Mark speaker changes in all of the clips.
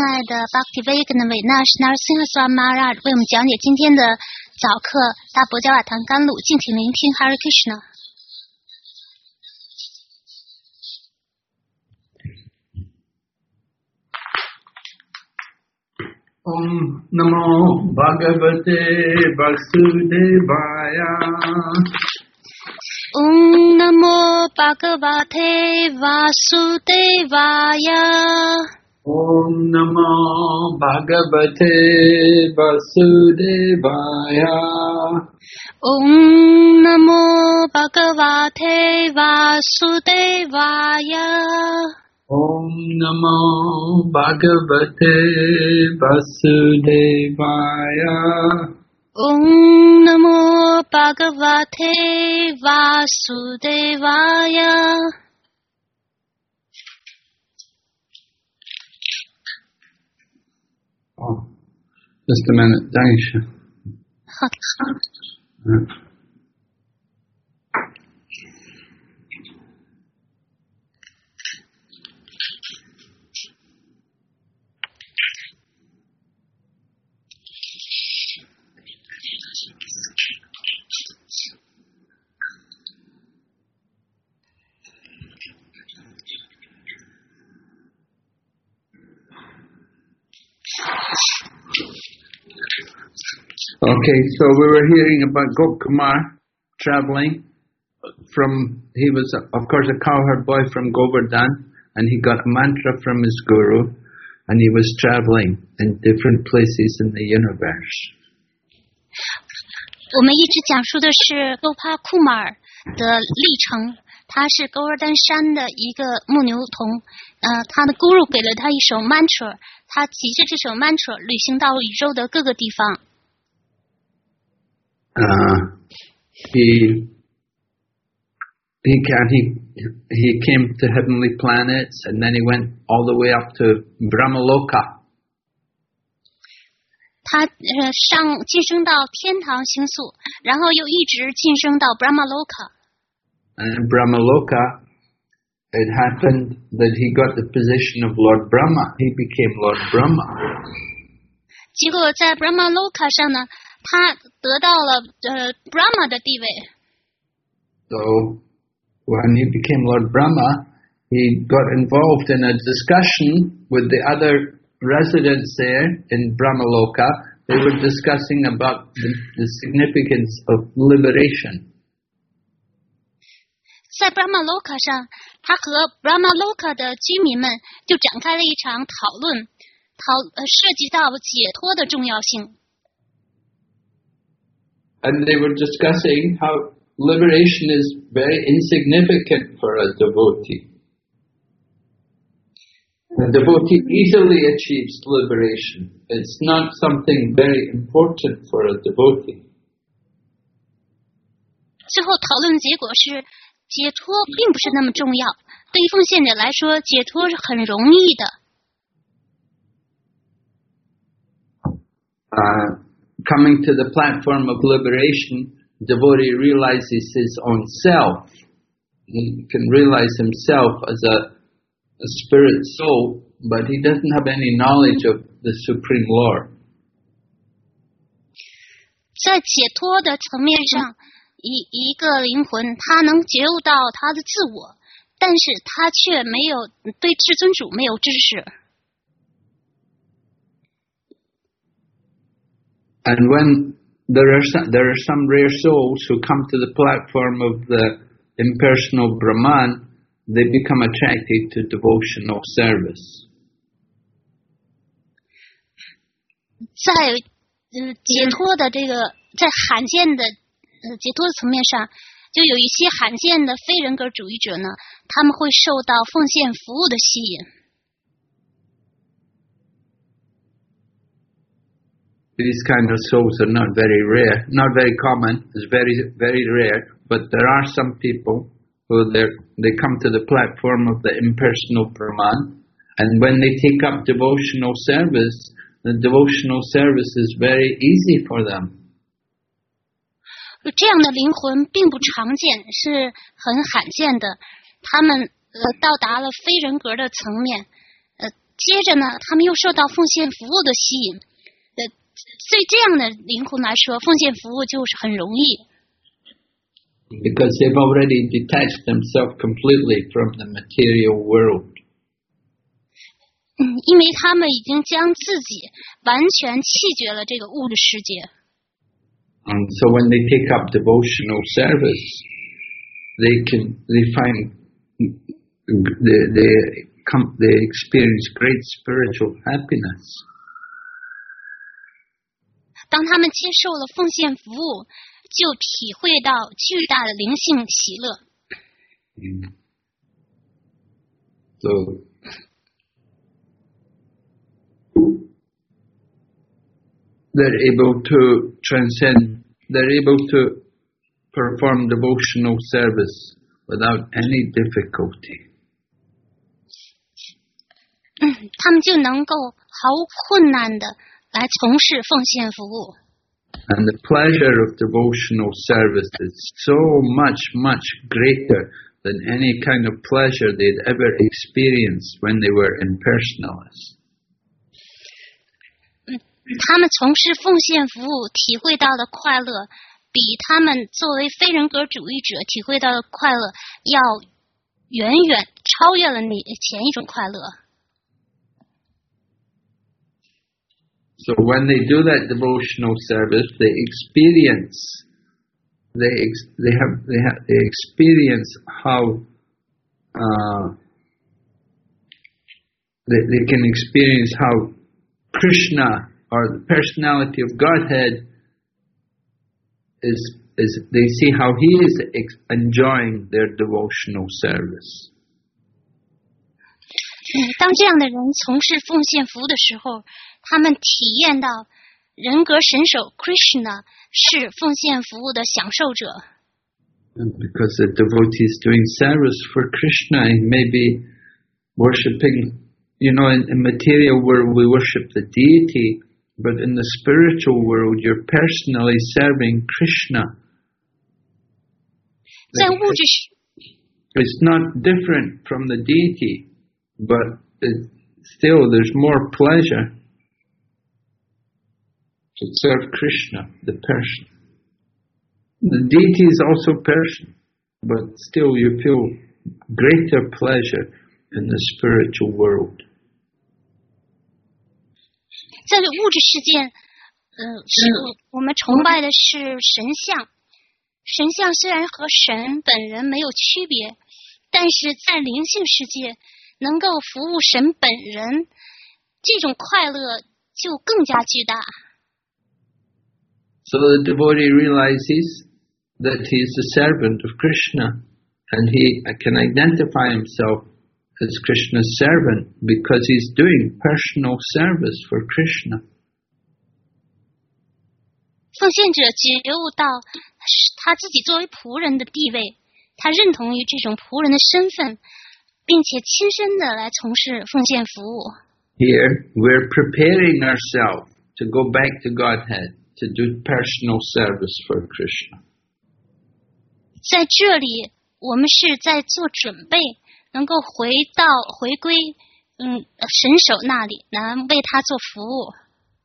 Speaker 1: 爱的 Bhaktivedanta 维纳什 Narasimha Swami Maharaj 为我们讲解今天的早课大伯加瓦唐甘露，敬请聆听 Hare Krishna。
Speaker 2: Om Namo Bhagavate Vasudevaya.
Speaker 1: Om Namo Bhagavate Vasudevaya.
Speaker 2: Om Namo Bhagavate Vasudevaya.
Speaker 1: Om Namo Bhagavate Vasudevaya.
Speaker 2: Om Namo Bhagavate Vasudevaya.
Speaker 1: Om Namo Bhagavate Vasudevaya.
Speaker 2: Oh, just a minute, Daisha. Okay, so we were hearing about Gopkumar traveling he was, of course, a cowherd boy from Govardhan, and he got a mantra from his guru, and he was traveling in different places in the universe.
Speaker 1: 我们一直讲述的是勾帕库马尔的历程，他是勾尔丹山的一个牧牛童，他的 guru 给了他一首 mantra， 他骑着这首 mantra 旅行到宇宙的各个地方。
Speaker 2: He came to heavenly planets, and then he went all the way up to Brahmaloka.
Speaker 1: 他晋升到天堂星宿，然后又一直晋升到 Brahmaloka。
Speaker 2: And in Brahmaloka, it happened that he got the position of Lord Brahma. He became Lord Brahma.
Speaker 1: 结果在 Brahmaloka 上呢，他得到了Brahma 的地位。
Speaker 2: So when he became Lord Brahma, he got involved in a discussion with the other residents there in Brahmaloka. They were discussing about the significance of liberation.
Speaker 1: 在 Brahmaloka 上，他和 Brahmaloka 的居民们就展开了一场讨论，涉及到解脱的重要性。
Speaker 2: And they were discussing how liberation is very insignificant for a devotee. The devotee easily achieves liberation. It's not something very important for a devotee.
Speaker 1: 最后讨论结果是，解脱并不是那么重要，对于奉献者来说，解脱是很容易的。
Speaker 2: Coming to the platform of liberation, devotee realizes his own self. He can realize himself as a spirit soul, but he doesn't have any knowledge of the Supreme Lord.
Speaker 1: 在解脱的层面上，一个灵魂他能觉悟到他的自我，但是他却没有对至尊主没有知识。
Speaker 2: And when there are some rare souls who come to the platform of the impersonal Brahman, they become attracted to devotional service.
Speaker 1: 在解脱的这个在罕见的解脱的层面上，就有一些罕见的非人格主义者呢，他们会受到奉献服务的吸引。
Speaker 2: These kind of souls are not very rare, not very common. It's very, very rare. But there are some people who they come to the platform of the impersonal Brahman, and when they take up devotional service, the devotional service is very easy for them.
Speaker 1: 这样的灵魂并不常见，是很罕见的。他们到达了非人格的层面， 接着呢，他们又受到奉献服务的吸引。对这样的灵魂来说，奉献服务就是很容易。
Speaker 2: Because they've already detached themselves completely from the material world.
Speaker 1: 因为他们已经将自己完全弃绝了这个物质世界。
Speaker 2: And so when they take up devotional service, they find they experience great spiritual happiness.
Speaker 1: 当他们接受了奉献服务，就体会到巨大的灵性喜乐。
Speaker 2: So they're able to transcend, they're able to perform devotional service without any difficulty.
Speaker 1: 他们就能够毫无困难的来从事奉献服务。
Speaker 2: And the pleasure of devotional service is so much, much greater than any kind of pleasure they'd ever experienced when they were impersonalists.
Speaker 1: 他们从事奉献服务体会到的快乐，比他们作为非人格主义者体会到的快乐要远远超越了你前一种快乐。
Speaker 2: So when they do that devotional service, they experience how they can experience how Krishna, or the personality of Godhead, is they see how he is enjoying their devotional service.
Speaker 1: 当这样的人从事奉献服务的时候，他们体验到人格神手 Krishna 是奉献服务的享受者。
Speaker 2: Because the devotee is doing service for Krishna, he may be worshipping, in material world we worship the deity, but in the spiritual world you're personally serving Krishna.
Speaker 1: 在物质
Speaker 2: It's not different from the deity, but still there's more pleasure to serve Krishna, the person. The deity is also person, but still you feel greater pleasure in the spiritual world.
Speaker 1: 在物质世界，我们崇拜的是神像。神像虽然和神本人没有区别，但是在灵性世界能够服务神本人，这种快乐就更加巨大。
Speaker 2: So the devotee realizes that he is the servant of Krishna, and he can identify himself as Krishna's servant because he's doing personal service for Krishna.
Speaker 1: 奉献者觉悟到他自己作为仆人的地位，他认同于这种仆人的身份，并且亲身的来从事奉献服务。
Speaker 2: Here we're preparing ourselves to go back to Godhead to do personal service for Krishna.
Speaker 1: 在这里，我们是在做准备，能够回归神手那里，来为他做服务。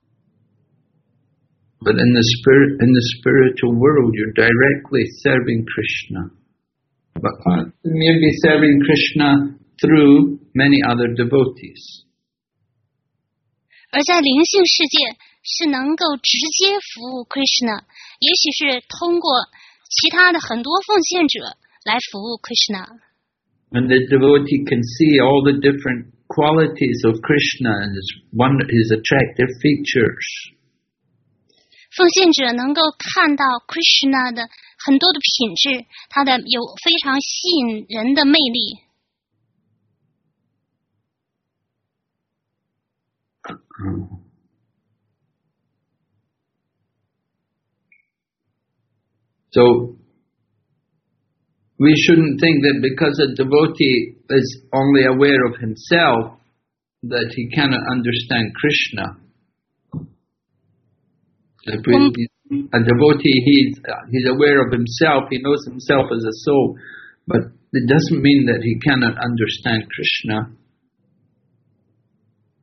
Speaker 2: But in the spiritual world, you're directly serving Krishna. But you'll be serving Krishna through many other devotees.
Speaker 1: 而在灵性世界是能够直接服务 Krishna， 也许是通过其他的很多奉献者来服务 Krishna。
Speaker 2: And the devotee can see all the different qualities of Krishna and his attractive features.
Speaker 1: 奉献者能够看到 Krishna 的很多的品质，他的有非常吸引人的魅力。
Speaker 2: So we shouldn't think that because a devotee is only aware of himself that he cannot understand Krishna. A devotee, he's aware of himself, he knows himself as a soul, but it doesn't mean that he cannot understand Krishna.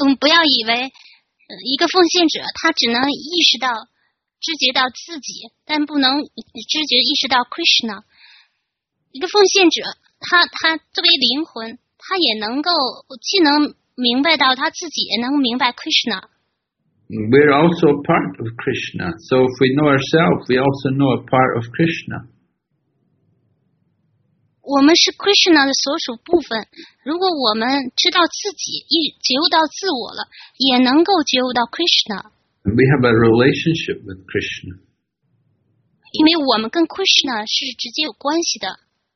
Speaker 1: 不要以为一个奉献者他只能知觉到自己，但不能意识到 Krishna。一个奉献者，他作为灵魂，他也能够既能明白到他自己，也能明白 Krishna。
Speaker 2: We're also a part of Krishna. So if we know ourselves, we also know a part of Krishna.
Speaker 1: 我们是 Krishna 的所属部分。如果我们知道自己觉悟到自我了，也能够觉悟到 Krishna。
Speaker 2: We have a relationship with Krishna.
Speaker 1: 因为我们跟 Krishna 是直接有关系的。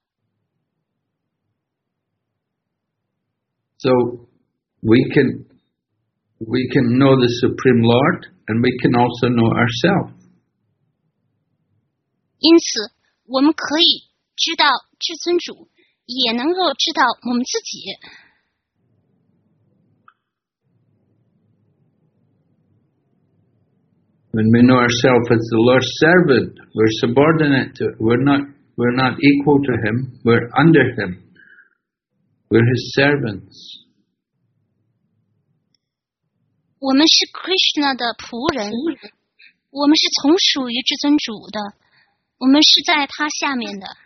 Speaker 2: So we can know the Supreme Lord, and we can also know ourselves.
Speaker 1: 因此，我们可以知道至尊主，也能够知道我们自己。
Speaker 2: When we know ourselves as the Lord's servant, we're subordinate to. We're not equal to Him. We're under Him. We're His servants.
Speaker 1: 我们是 Krishna 的仆人，我们是从属于至尊主的，我们是在他下面的。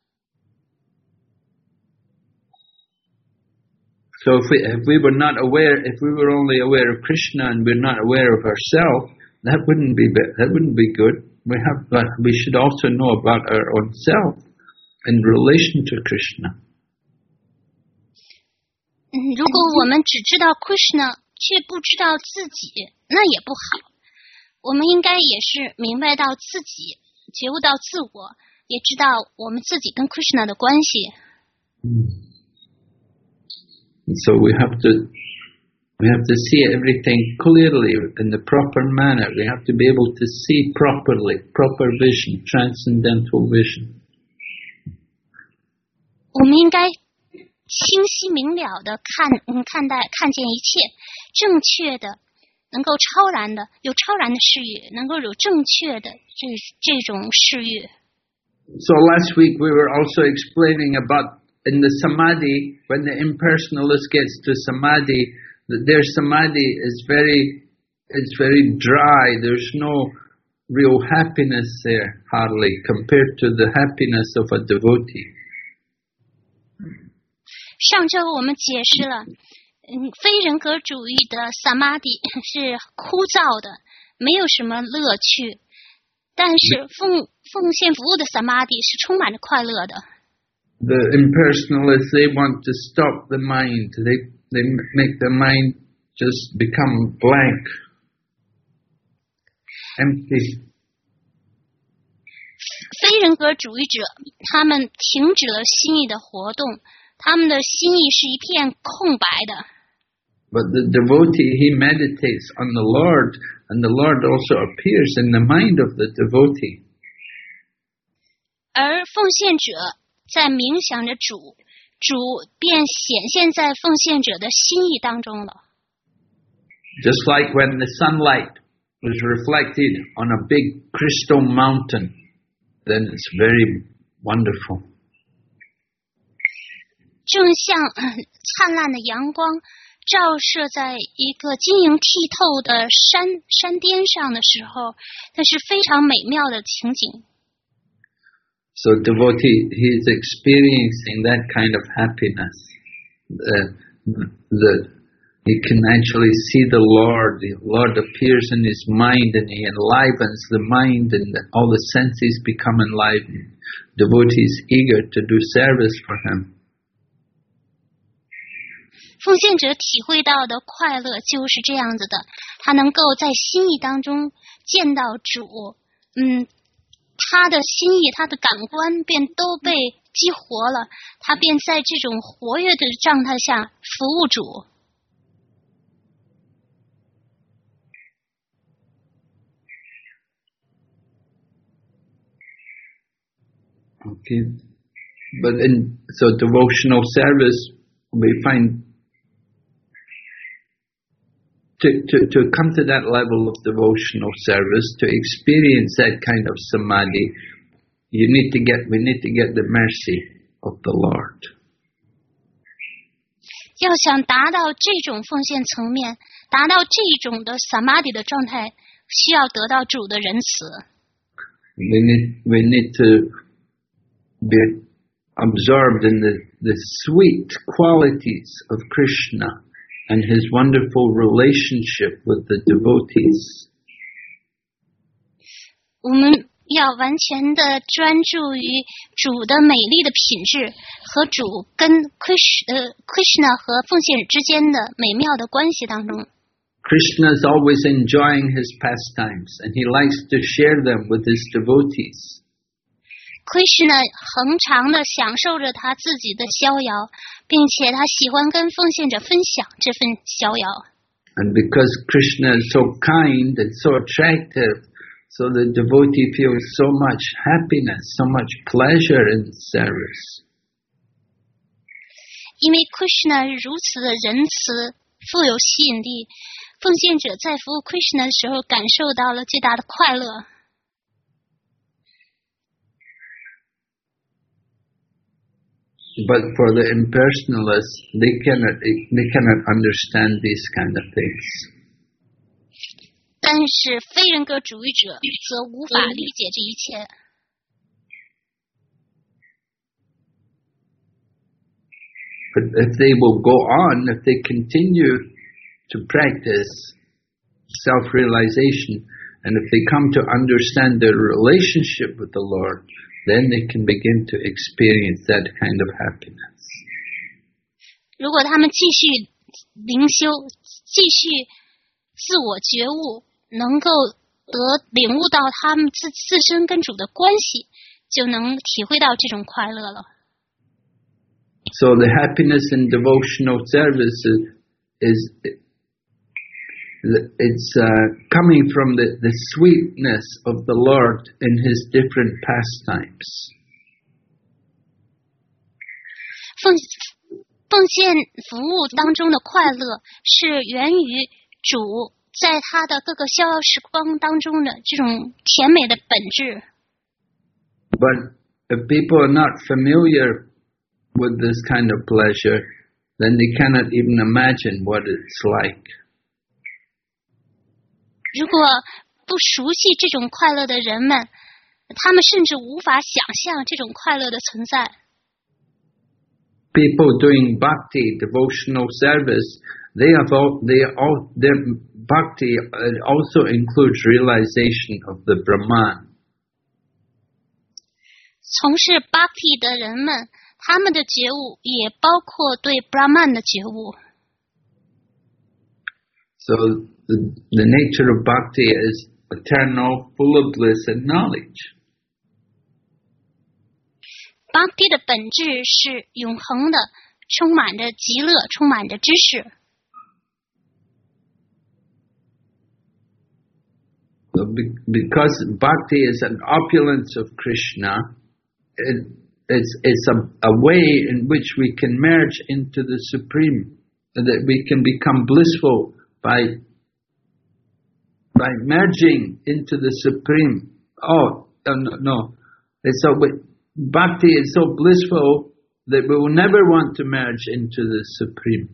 Speaker 2: So if we were not aware, if we were only aware of Krishna and we're not aware of ourselves, that wouldn't be good. We should also know about our own self in relation to Krishna.
Speaker 1: 如果我们只知道 Krishna， 却不知道自己，那也不好。我们应该也是明白到自己，觉悟到自我，也知道我们自己跟 Krishna 的关系。
Speaker 2: So we have to see everything clearly in the proper manner. We have to be able to see properly, proper vision, transcendental vision.
Speaker 1: 我们应该清晰明了的看见一切，正确的，能够超然的，有超然的视野，能够有正确的这种视野。
Speaker 2: So last week we were also explaining about in the samadhi, when the impersonalist gets to samadhi, their samadhi is very dry. There's no real happiness there, hardly, compared to the happiness of a devotee.
Speaker 1: 上周我们解释了，非人格主义的 samadhi 是枯燥的，没有什么乐趣。但是奉献服务的 samadhi 是充满着快乐的。
Speaker 2: The impersonalists, they want to stop the mind. They make the mind just become blank, empty.
Speaker 1: 非人格主义者，他们停止了心意的活动。他们的心意是一片空白的。
Speaker 2: But the devotee, he meditates on the Lord, and the Lord also appears in the mind of the devotee.
Speaker 1: 而奉献者在冥想着主便显现在奉献者的心意当中了。
Speaker 2: Just like when the sunlight was reflected on a big crystal mountain, then it's very wonderful.
Speaker 1: 正像灿烂的阳光照射在一个晶莹剔透的山巅上的时候，那是非常美妙的情景。
Speaker 2: So devotee, he is experiencing that kind of happiness. He can actually see the Lord. The Lord appears in his mind and he enlivens the mind and all the senses become enlivened. Devotee is eager to do service for him.
Speaker 1: 奉献者体会到的快乐就是这样子的，他能够在心意当中见到主，他的心意，他的感官便都被激活了，他便在这种活跃的状态下服务主。
Speaker 2: Okay, but so devotional service, we find to come to that level of devotional service, to experience that kind of samadhi, we need to get the mercy of the Lord.
Speaker 1: 要想达到这种奉献层面，达到这种的萨玛迪的状态，需要得到主的仁慈。
Speaker 2: We need to be absorbed in the sweet qualities of Krishna and his wonderful relationship with the devotees.
Speaker 1: 我们要完全的专注于主的美丽的品质和主跟 Krishna 和奉献者之间的美妙的关系当中。
Speaker 2: Krishna is always enjoying his pastimes and he likes to share them with his devotees.
Speaker 1: Krishna 恒常的享受着他自己的逍遥，并且他喜欢跟奉献者分享这份逍遥。
Speaker 2: And because Krishna is so kind and so attractive, so the devotee feels so much happiness, so much pleasure in service.
Speaker 1: 因为 Krishna 如此的仁慈，富有吸引力，奉献者在服务 Krishna 的时候感受到了最大的快乐。
Speaker 2: But for the impersonalists, they cannot understand these kind of things.
Speaker 1: 但是非人格主义者则无法理解这一切。
Speaker 2: But if they will go on, if they continue to practice self-realization, and if they come to understand their relationship with the Lord, then they can begin to experience that kind of happiness.
Speaker 1: 如果他们继续灵修，继续自我觉悟，能够领悟到他们自身跟主的关系，就能体会到这种快乐了。
Speaker 2: So the happiness in devotional service it's coming from the sweetness of the Lord in his different pastimes.
Speaker 1: 奉献服务当中的快乐是源于主在他的各个逍遥时光当中的这种甜美的本质。
Speaker 2: But if people are not familiar with this kind of pleasure, then they cannot even imagine what it's like.
Speaker 1: 如果不熟悉这种快乐的人们，他们甚至无法想象这种快乐的存在。
Speaker 2: People doing bhakti, devotional service, their bhakti also includes realization of the Brahman.
Speaker 1: 从事 bhakti 的人们，他们的觉悟也包括对 Brahman 的觉悟。
Speaker 2: So the nature of bhakti is eternal, full of bliss and knowledge.
Speaker 1: Bhakti 的本质是永恒的，充满着极乐，充满着知识。
Speaker 2: Because bhakti is an opulence of Krishna, it's a way in which we can merge into the Supreme, that we can become blissful by merging into the Supreme. No. Bhakti is so blissful that we will never want to merge into the Supreme.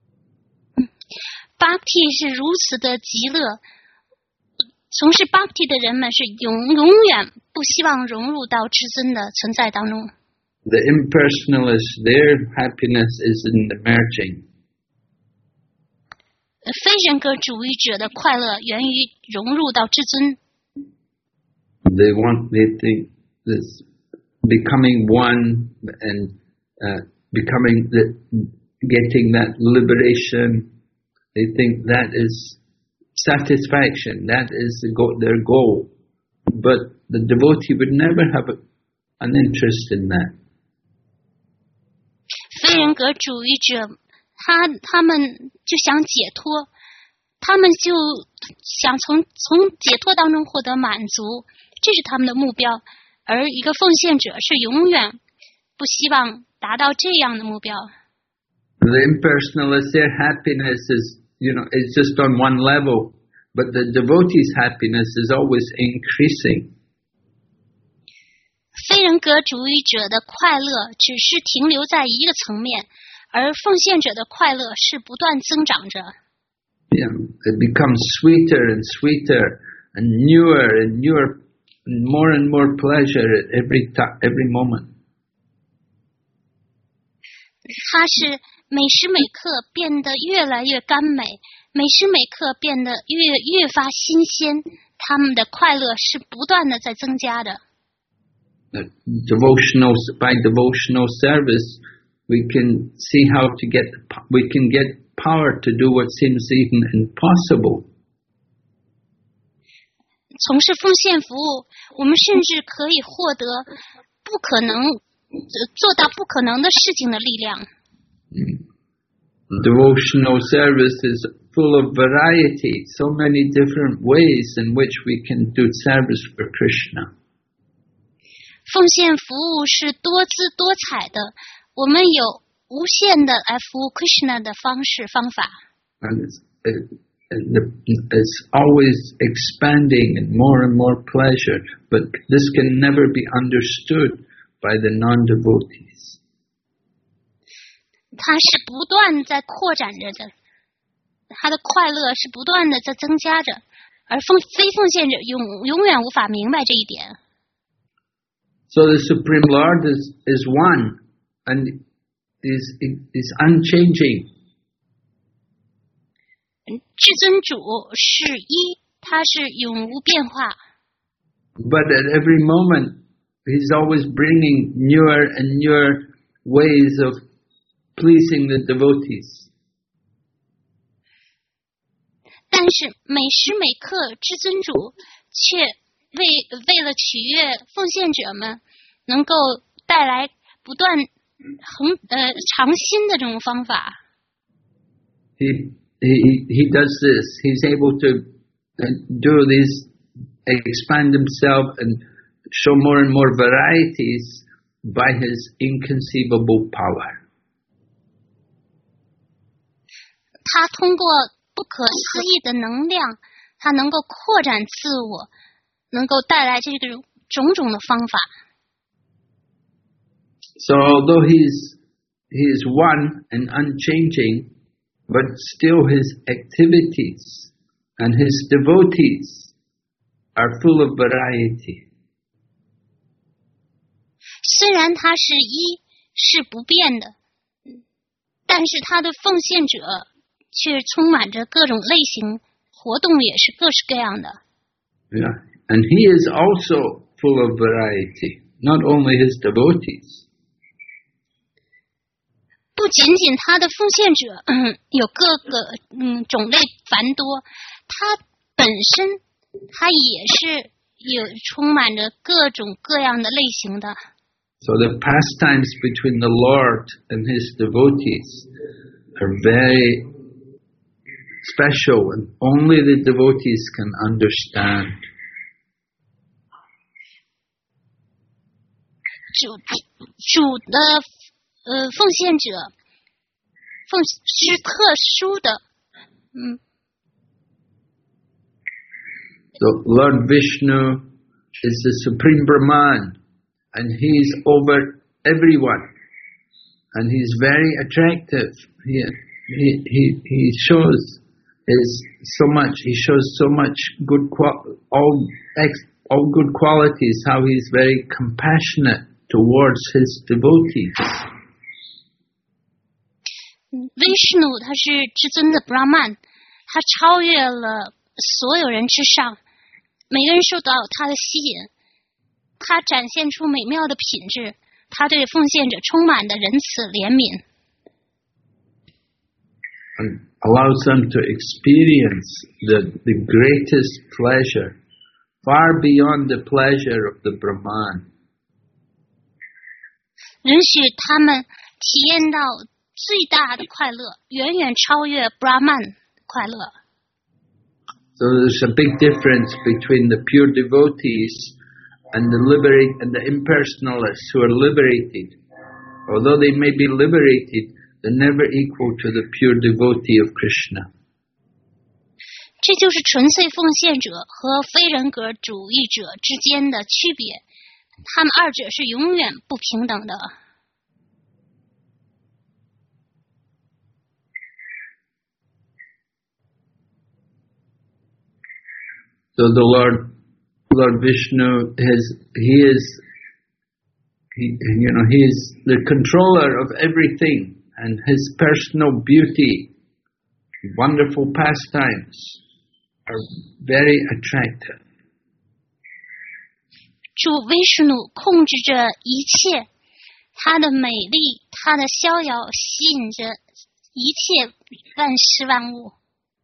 Speaker 1: Bhakti 是如此的极乐，从事 Bhakti 的人们是永远不希望融入到至尊的存在当中。
Speaker 2: The impersonalists, their happiness is in the merging.
Speaker 1: 非人格主义者的快乐源于融入到至尊。
Speaker 2: They think this becoming one and getting that liberation. They think that is satisfaction. That is their goal. But the devotee would never have an interest in that.
Speaker 1: 非人格主义者，他们就想解脱，他们就想从解脱当中获得满足，这是他们的目标。而一个奉献者是永远不希望达到这样的目标。
Speaker 2: The impersonalists, their happiness is, it's just on one level, but the devotee's happiness is always increasing.
Speaker 1: 非人格主义者的快乐只是停留在一个层面， 而奉献者的快乐是不断增长着。
Speaker 2: Yeah, it becomes sweeter and sweeter and newer and more pleasure at every moment.
Speaker 1: 它是每时每刻变得越来越甘美，每时每刻变得越发新鲜，他们的快乐是不断的在增加的。
Speaker 2: By devotional service, we can see how we can get power to do what seems even impossible.
Speaker 1: 从事奉献服务，我们甚至可以获得做到不可能的事情的力量。
Speaker 2: Devotional service is full of variety, so many different ways in which we can do service for Krishna.
Speaker 1: 奉献服务是多姿多彩的，我们有无限的来服务 Krishna 的方法。
Speaker 2: And it's always expanding and more pleasure, but this can never be understood by the non-devotees.
Speaker 1: 它是不断在扩展着的，它的快乐是不断的在增加着，而非奉献者永远无法明白这一点。
Speaker 2: So the Supreme Lord is one and is unchanging.
Speaker 1: 至尊主是一，他是永无变化。
Speaker 2: But at every moment, He's always bringing newer and newer ways of pleasing the devotees.
Speaker 1: 但是每时每刻，至尊主却为了取悦奉献者们，能够带来不断尝新的这种方法。
Speaker 2: He does this. He's able to do this, expand himself and show more and more varieties by his inconceivable power.
Speaker 1: 他通过不可思议的能量，他能够扩展自我，能够带来这个种种的方法。
Speaker 2: So although he is one and unchanging, but still his activities and his devotees are full of variety.
Speaker 1: 虽然他是一，是不变的，但是他的奉献者却充满着各种类型，活动也是各式各样的。
Speaker 2: Yeah, and he is also full of variety, not only his devotees.
Speaker 1: 不仅仅他的奉献者有各个种类繁多，他本身他也是有充满着各种各样的类型的。
Speaker 2: So the pastimes between the Lord and his devotees are very special and only the devotees can understand.
Speaker 1: 主的奉献者是特殊的。
Speaker 2: So Lord Vishnu is the Supreme Brahman and he's over everyone and he's very attractive. He shows so much good all good qualities, how he's very compassionate towards his devotees.
Speaker 1: Vishnu 他是至尊的 Brahman， 他超越了所有人之上，每个人受到他的吸引，他展现出美妙的品质，他对奉献者充满的仁慈怜悯。
Speaker 2: And allows them to experience the greatest pleasure, far beyond the pleasure of the Brahman.
Speaker 1: 允许他们体验到最大的快乐，远远超越 Brahman 快乐。
Speaker 2: So there's a big difference between the pure devotees and the impersonalists who are liberated. Although they may be liberated, they're never equal to the pure devotee of Krishna.
Speaker 1: 这就是纯粹奉献者和非人格主义者之间的区别，他们二者是永远不平等的。
Speaker 2: So the Lord Vishnu he is the controller of everything, and his personal beauty, wonderful pastimes are very attractive.
Speaker 1: 主 Vishnu 控制着一切，他的美丽，他的逍遥吸引着一切万事万物。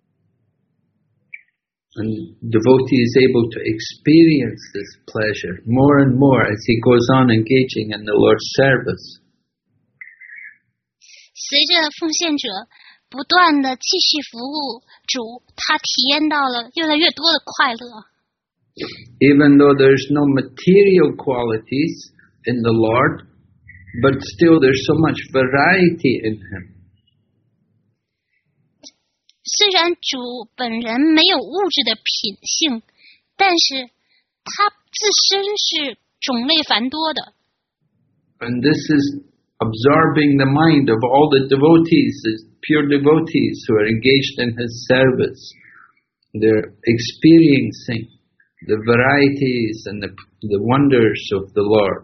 Speaker 2: And devotee is able to experience this pleasure more and more as he goes on engaging in the Lord's service.
Speaker 1: 随着奉献者不断的继续服务主，他体验到了越来越多的快乐。
Speaker 2: Even though there's no material qualities in the Lord, but still there's so much variety in him.
Speaker 1: 虽然主本人没有物质的品性，但是他自身是种类繁多的。
Speaker 2: And this is absorbing the mind of all the devotees, the pure devotees who are engaged in his service. They're experiencing the varieties and the wonders of the Lord.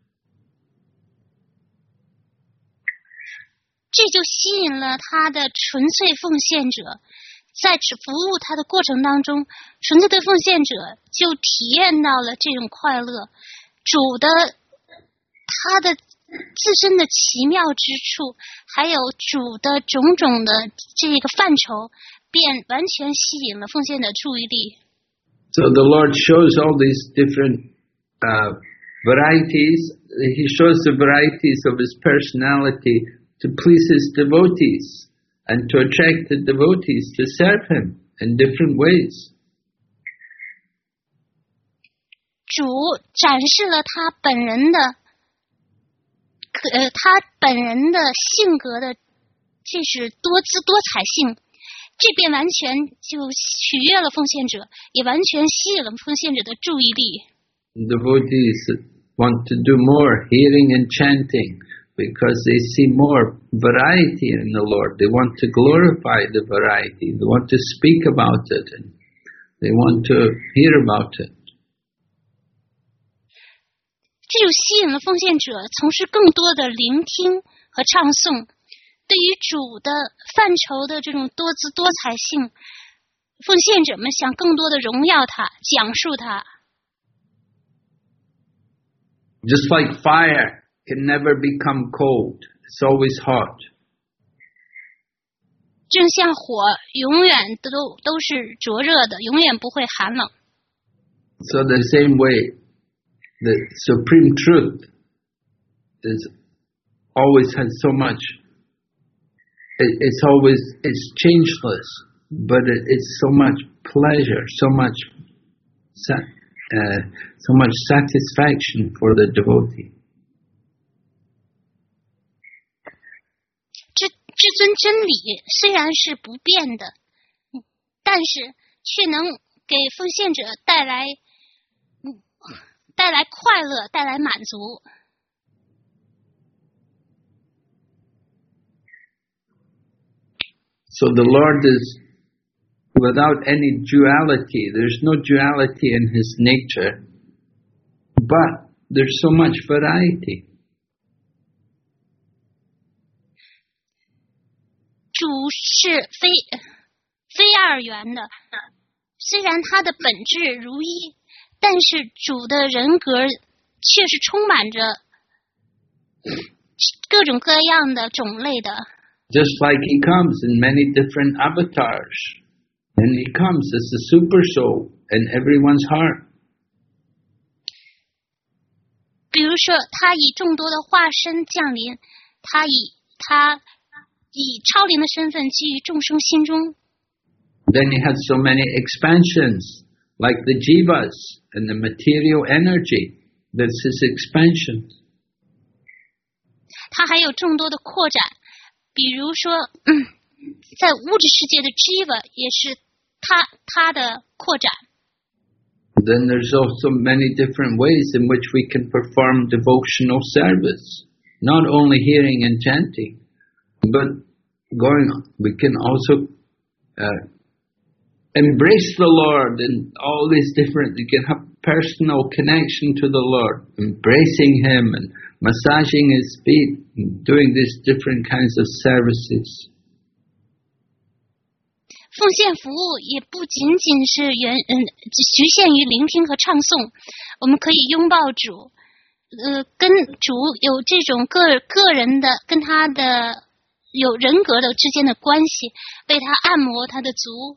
Speaker 1: 这就吸引了他的纯粹奉献者，在服务他的过程当中，纯粹的奉献者就体验到了这种快乐。主的他的自身的奇妙之处，还有主的种种的这个范畴，便完全吸引了奉献的注意力。
Speaker 2: So the Lord shows all these different varieties. He shows the varieties of his personality to please his devotees and to attract the devotees to serve him in different ways.
Speaker 1: 主展示了他本人的性格的，这是多姿多彩性，这便完全就取悦了奉献者，也完全吸引了奉献者的注意力。
Speaker 2: Devotees want to do more hearing and chanting because they see more variety in the Lord. They want to glorify the variety. They want to speak about it and they want to hear about it.
Speaker 1: 这就吸引了奉献者从事更多的聆听和唱诵。对于主的范畴的这种多姿多彩性，奉献者们想更多的荣耀他，讲述他。
Speaker 2: Just like fire can never become cold, it's always hot.
Speaker 1: 正像火永远都是灼热的，永远不会寒冷。
Speaker 2: So the same way, the supreme truth is always has so much. It's changeless, but it's so much pleasure, so much satisfaction for the devotee.
Speaker 1: 这尊真理虽然是不变的，但是却能给奉献者带来快乐，带来满足。
Speaker 2: So the Lord is without any duality. There's no duality in his nature, but there's so much variety.
Speaker 1: 主是非二元的，虽然他的本质如一，但是主的人格却是充满着各种各样的种类的。
Speaker 2: Just like he comes in many different avatars, and he comes as the super soul in everyone's heart.
Speaker 1: 比如说，他以众多的化身降临，他以超灵的身份居于众生心中。
Speaker 2: Then he has so many expansions, like the jivas and the material energy. That's his expansion.
Speaker 1: 他还有众多的扩展，比如说，在物质世界的 jiva 也是他的扩展。
Speaker 2: Then there's also many different ways in which we can perform devotional service, not only hearing and chanting, but we can also embrace the Lord in all these different, you can have personal connection to the Lord, embracing Him and massaging His feet and doing these different kinds of services.
Speaker 1: 奉献服务也不仅仅是局限于聆听和唱诵，我们可以拥抱主，跟主有这种个人的跟他的有人格的之间的关系，为他按摩他的足。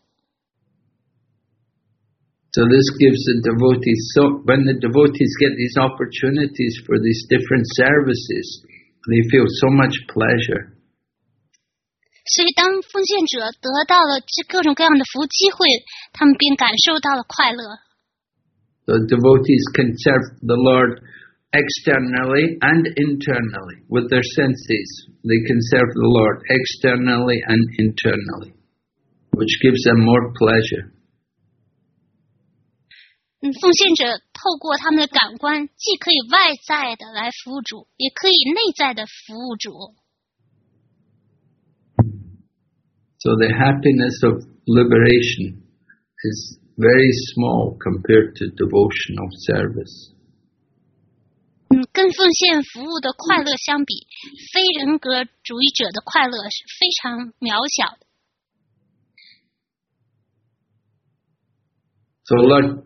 Speaker 2: So this gives the devotees, so when the devotees get these opportunities for these different services, they feel so much pleasure.
Speaker 1: 所以当奉献者得到了这各种各样的服务机会，他们便感受到了快乐。
Speaker 2: The devotees can serve the Lord externally and internally with their senses. They can serve the Lord externally and internally, which gives them more pleasure.
Speaker 1: 奉献者透过他们的感官，既可以外在的来服务主，也可以内在的服务主。
Speaker 2: So the happiness of liberation is very small compared to devotional service.
Speaker 1: 跟奉献服务的快乐相比，非人格主义者的快乐是非常渺小的。
Speaker 2: So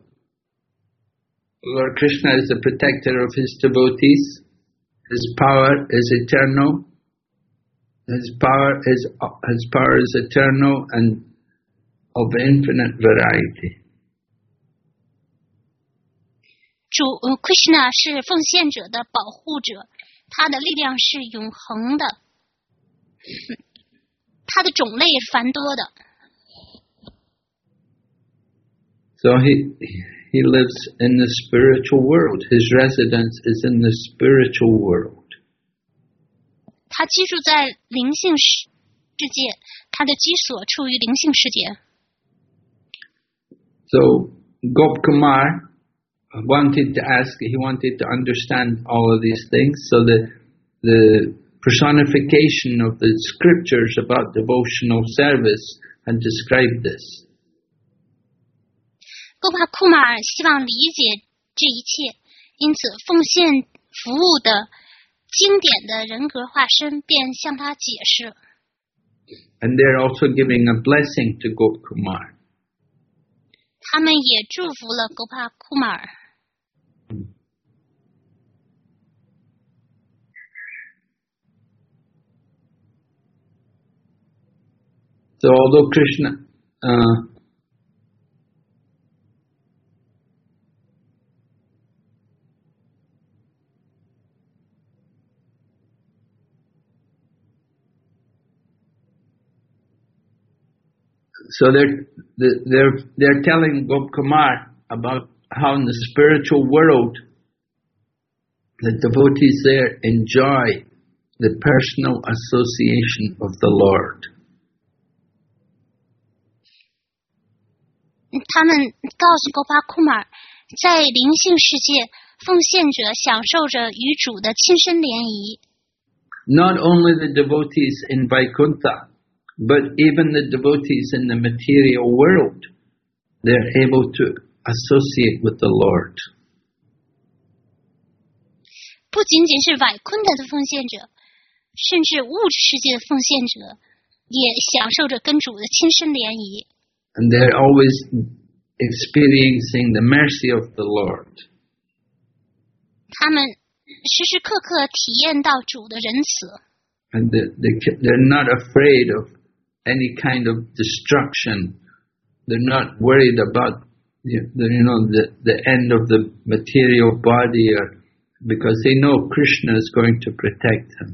Speaker 2: Lord Krishna is the protector of His devotees. His power is eternal. His power is eternal and of infinite variety.
Speaker 1: 主Krishna 是奉献者的保护者，他的力量是永恒的，他的种类也是繁多的。
Speaker 2: So he lives in the spiritual world. His residence is in the spiritual world.
Speaker 1: 他居住在灵性世界，他的居所处于灵性世界。
Speaker 2: So Gopkumar wanted to understand all of these things. So the personification of the scriptures about devotional service had described this.
Speaker 1: 戈帕库马尔希望理解这一切，因此奉献服务的经典的人格化身便向他解释。
Speaker 2: And they're also giving a blessing to Gopkumar.
Speaker 1: 他们也祝福了戈帕库马尔。
Speaker 2: So although Krishna So they're telling Gopkumar about how in the spiritual world the devotees there enjoy the personal association of the Lord.
Speaker 1: 他们告诉戈帕库马尔，在灵性世界，奉献者享受着与主的亲身联谊。
Speaker 2: Not only the devotees in Vaikuntha, but even the devotees in the material world, they're able to associate with the Lord.
Speaker 1: 不仅仅是瓦昆达的奉献者，甚至物质世界的奉献者也享受着跟主的亲身联谊。
Speaker 2: And they're always experiencing the mercy of the Lord.
Speaker 1: 他们时时刻刻体验到主的仁慈。
Speaker 2: And they're not afraid of any kind of destruction. They're not worried about the end of the material body, because they know Krishna is going to protect them.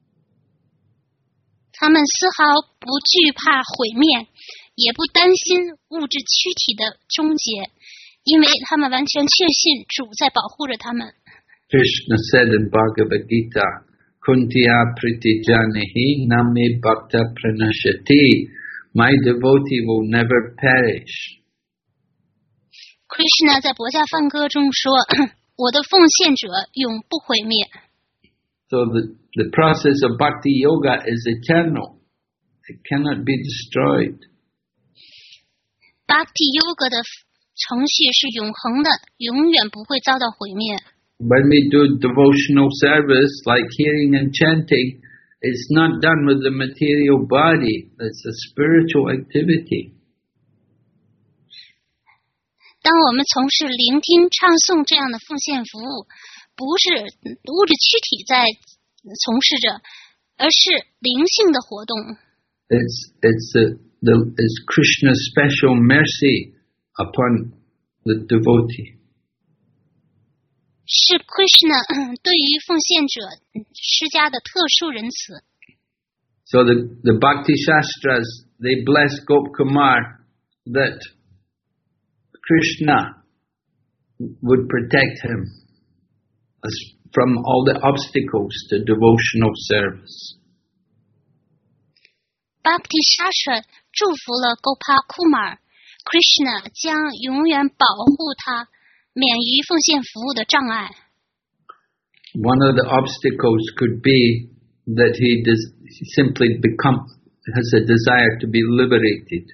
Speaker 1: 他们丝毫不惧怕毁灭，也不担心物质躯体的终结，因为他们完全确信主在保护着他们。
Speaker 2: Krishna said in Bhagavad Gita, Kuntiya pritijanihi name bhakta pranashati. My devotee will never perish.
Speaker 1: Krishna 在《博伽梵歌》中说：“我的奉献者永不毁灭。”
Speaker 2: So the process of bhakti yoga is eternal. It cannot be destroyed.
Speaker 1: Bhakti Yoga 的程序是永恒的，永远不会遭到毁灭。
Speaker 2: When we do devotional service like hearing and chanting, it's not done with the material body, it's a spiritual activity.
Speaker 1: 当我们从事聆听、唱诵这样的奉献服务，不是物质躯体在从事着，而是灵性的活动。
Speaker 2: It's Krishna's special mercy upon the devotee.
Speaker 1: 是 Krishna 对于奉献者施加的特殊仁慈。
Speaker 2: So the Bhakti Shastras, they bless Gopkumar that Krishna would protect him from all the obstacles to devotional service.
Speaker 1: Bhakti Shastra 祝福了 Gopakumar， Krishna 将永远保护他，免于奉献服务的障碍。
Speaker 2: One of the obstacles could be that he simply has a desire to be liberated.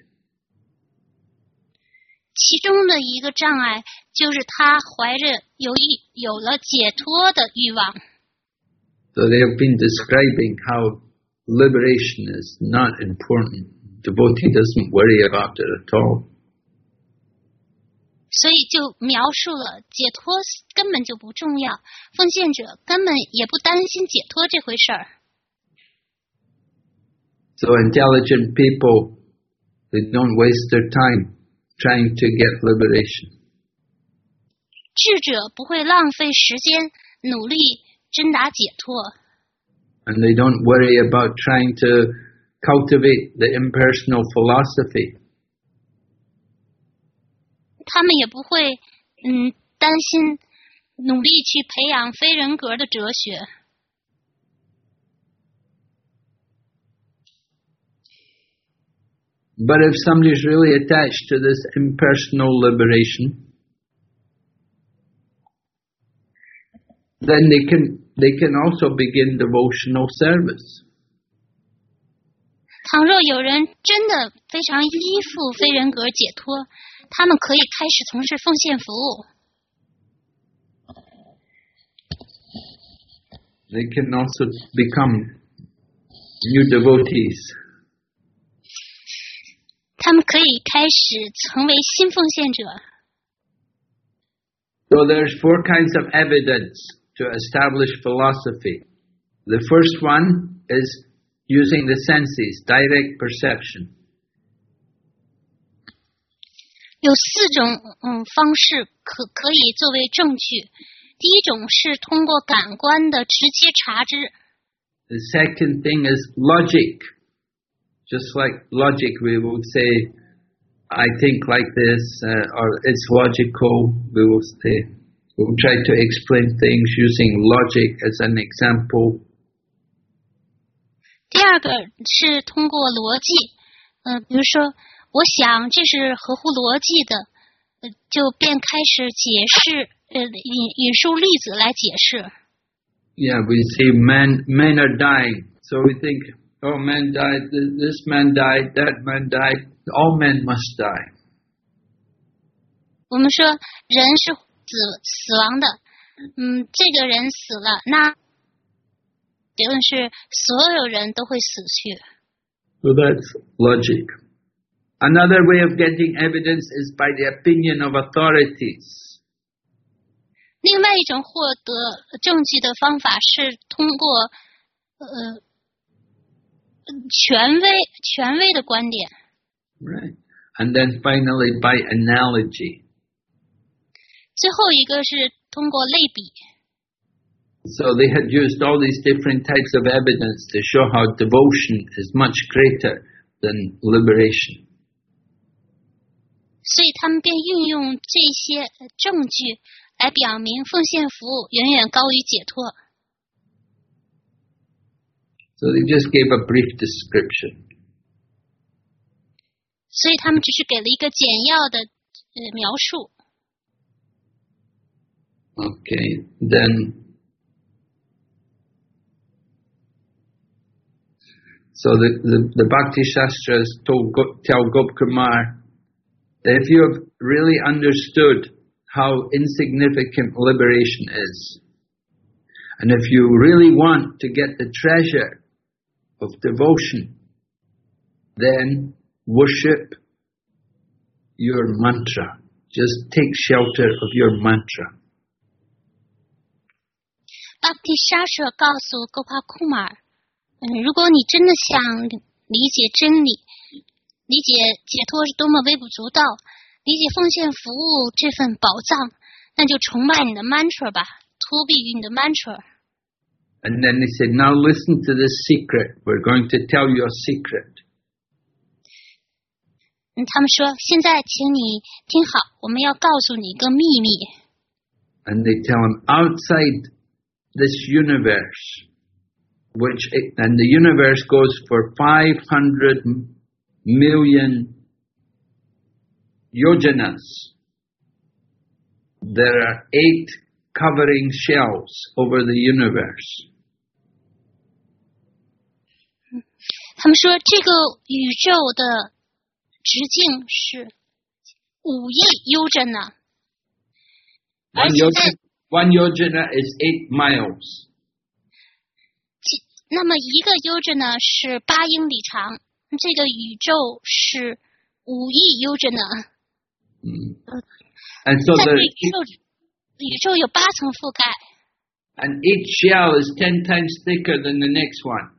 Speaker 1: 其中的一个障碍就是他怀着有了解脱的欲望。
Speaker 2: So they have been describing how liberation is not important. Devotee doesn't worry about it at all.
Speaker 1: 所以就描述了解脱根本就不重要，奉献者根本也不担心解脱这回事儿。
Speaker 2: So intelligent people, they don't waste their time trying to get liberation.
Speaker 1: 智者不会浪费时间努力真达解脱。
Speaker 2: And they don't worry about trying to cultivate the impersonal philosophy.
Speaker 1: 他们也不会担心努力去培养非人格的哲学。
Speaker 2: But if somebody is really attached to this impersonal liberation, then they can also begin devotional service.
Speaker 1: 倘若有人真的非常依附非人格解脱，他们可以开始从事奉献服务。
Speaker 2: They can also become new devotees.
Speaker 1: 他们可以开始成为新奉献者。
Speaker 2: So there's 4 kinds of evidence to establish philosophy. The first one is using the senses, direct perception.
Speaker 1: 有4种方式可以作为证据。第一种是通过感官的直接察知。
Speaker 2: The second thing is logic. Just like logic, we will say, I think like this, or it's logical. We will try to explain things using logic as an example.
Speaker 1: 第二个是通过逻辑，比如说，我想这是合乎逻辑的，就便开始解释，引述例子来解释。
Speaker 2: Yeah, we see men are dying, so we think, oh, man died, this man died, that man died, all men must die.
Speaker 1: 我们说人是死亡的，这个人死了，那结论是所有人都会死去。
Speaker 2: So that's logic. Another way of getting evidence is by the opinion of authorities.
Speaker 1: 另外一种获得证据的方法是通过权威的观点。
Speaker 2: Right. And then finally by analogy.
Speaker 1: 最后一个是通过类比。
Speaker 2: So they had used all these different types of evidence to show how devotion is much greater than liberation.
Speaker 1: 所以他们便运用这些证据来表明奉献服务远远高于解脱。
Speaker 2: So they just gave a brief description.
Speaker 1: 所以他们只是给了一个简要的描述。
Speaker 2: Okay, then so the Bhakti Shastras tell Gopkumar if you have really understood how insignificant liberation is, and if you really want to get the treasure of devotion, then worship your mantra. Just take shelter of your mantra.
Speaker 1: Bhakti Shastra 告诉 Gopakumar，如果你真的想理解真理，理解解脱是多么微不足道，理解奉献服务这份宝藏，那就崇拜你的 mantra 吧，托庇于你的 mantra。
Speaker 2: And then they said, now listen to this secret. We're going to tell you a secret.
Speaker 1: 他们说，现在请你听好，我们要告诉你一个秘密。
Speaker 2: And they tell him, outside this universe, and the universe goes for 500 million yojanas. There are 8 covering shells over the universe.
Speaker 1: 他们说，这个宇宙的直径是5亿yojana，
Speaker 2: One yojana is 8 miles.
Speaker 1: 那么一个 yojana 是8英里长，这个宇宙是5亿 yojana。
Speaker 2: And so
Speaker 1: 在宇宙有8层覆盖。
Speaker 2: And each shell is 10 times thicker than the next one.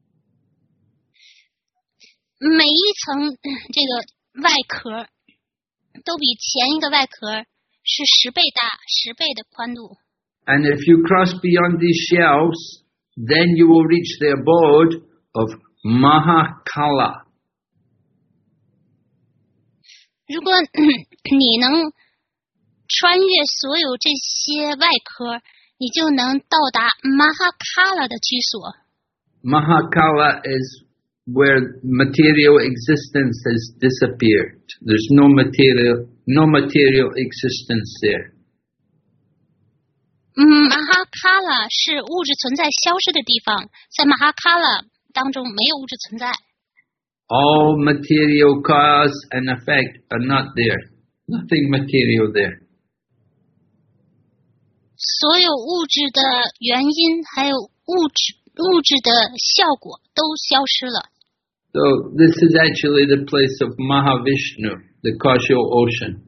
Speaker 1: 每一层这个外壳都比前一个外壳是10倍大，10倍的宽度。
Speaker 2: And if you cross beyond these shells, then you will reach the abode of Mahakala.
Speaker 1: 如果你能穿越所有这些外壳，你就能到达 Mahakala 的居所。
Speaker 2: Mahakala is where material existence has disappeared. There's no material existence there.
Speaker 1: Mahakala 是物质存在消失的地方，在 Mahakala 当中没有物质存在。
Speaker 2: All material cause and effect are not there. Nothing material there.
Speaker 1: 所有物质的原因还有物质的效果都消失了。
Speaker 2: So this is actually the place of Mahavishnu, the causal ocean.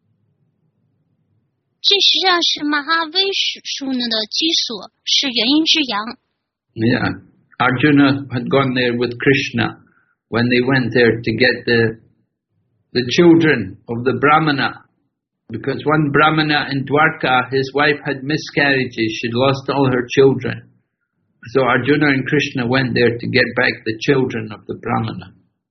Speaker 1: 这实际上是Mahavishnu的居所，是元婴之阳。
Speaker 2: Yeah. Arjuna had gone there with Krishna when they went there to get the children of the Brahmana. Because one Brahmana in Dwarka, his wife had miscarriages, she'd lost all her children. So Arjuna and Krishna went there to get back the children of the Brahmana.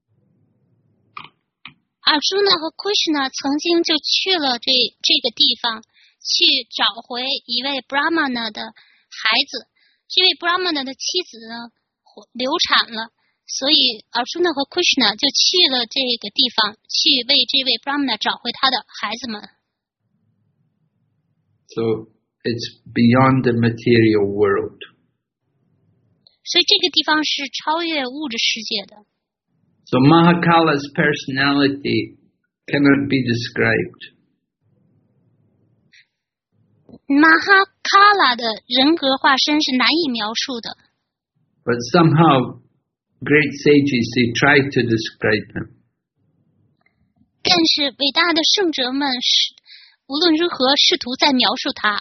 Speaker 1: Arjuna 和 Krishna 曾经就去了这个地方，去找回一位 Brahmana 的孩子。这位 Brahmana 的妻子呢流产了，所以 Arjuna 和 Krishna 就去了这个地方，去为这位 Brahmana 找回他的孩子们。
Speaker 2: So it's beyond the material world.
Speaker 1: 所以这个地方是超越物质世界的。
Speaker 2: So Mahakala's personality cannot be described.
Speaker 1: Mahakala 的人格化身是难以描述的。
Speaker 2: But somehow great sages, they try to describe him.
Speaker 1: 但是伟大的圣者们无论如何试图在描述他。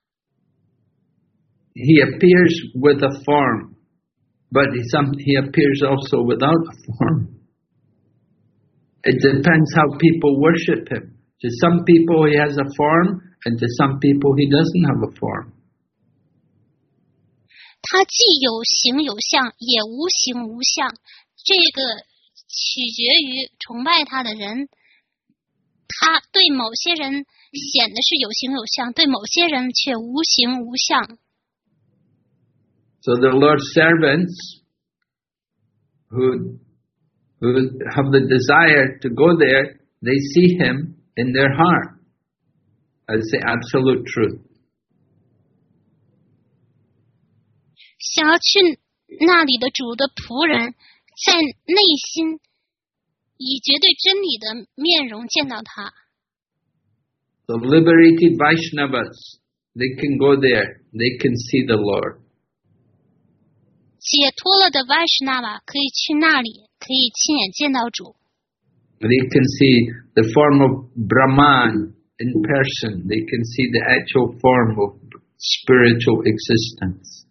Speaker 2: He appears with a form, but he appears also without a form. It depends how people worship him. To some people he has a form, and to some people he doesn't have a form.
Speaker 1: 他既有形有相，也无形无相，这个取决于崇拜他的人。他对某些人显得是有形有相，对某些人却无形无相。
Speaker 2: So the Lord's servants who have the desire to go there, they see him in their heart as the absolute truth.
Speaker 1: 想要去那里的主的仆人，在内心以绝对真理的面容见到他。
Speaker 2: The liberated Vaishnavas, they can go there, they can see the Lord.
Speaker 1: 解脱了的 Vaishnava 可以去那里，可以亲眼见到主。
Speaker 2: They can see the form of Brahman in person. They can see the actual form of spiritual existence.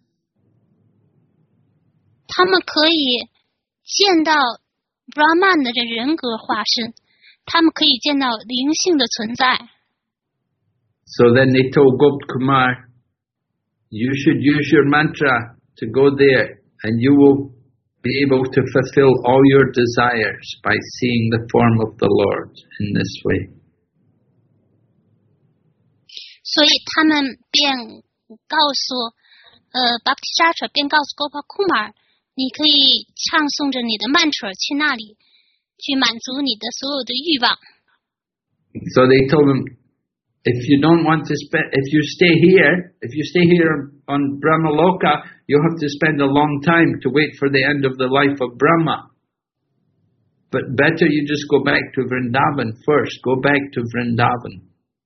Speaker 1: 他们可以见到 Brahman 的人格化身，他们可以见到灵性的存在。
Speaker 2: So then they told Gopkumar, you should use your mantra to go there and you will be able to fulfill all your desires by seeing the form of the Lord in this way.
Speaker 1: 所以他们便告诉Bhaktisiddhanta 便告诉 Gopakumar， 你可以唱诵着你的曼彻去那里，去满足你的所有的欲望。
Speaker 2: So they told him, if you don't want to spend, if you stay here on Brahmaloka, you'll have to spend a long time to wait for the end of the life of Brahma. But better you just go back to Vrindavan first. Go back to Vrindavan.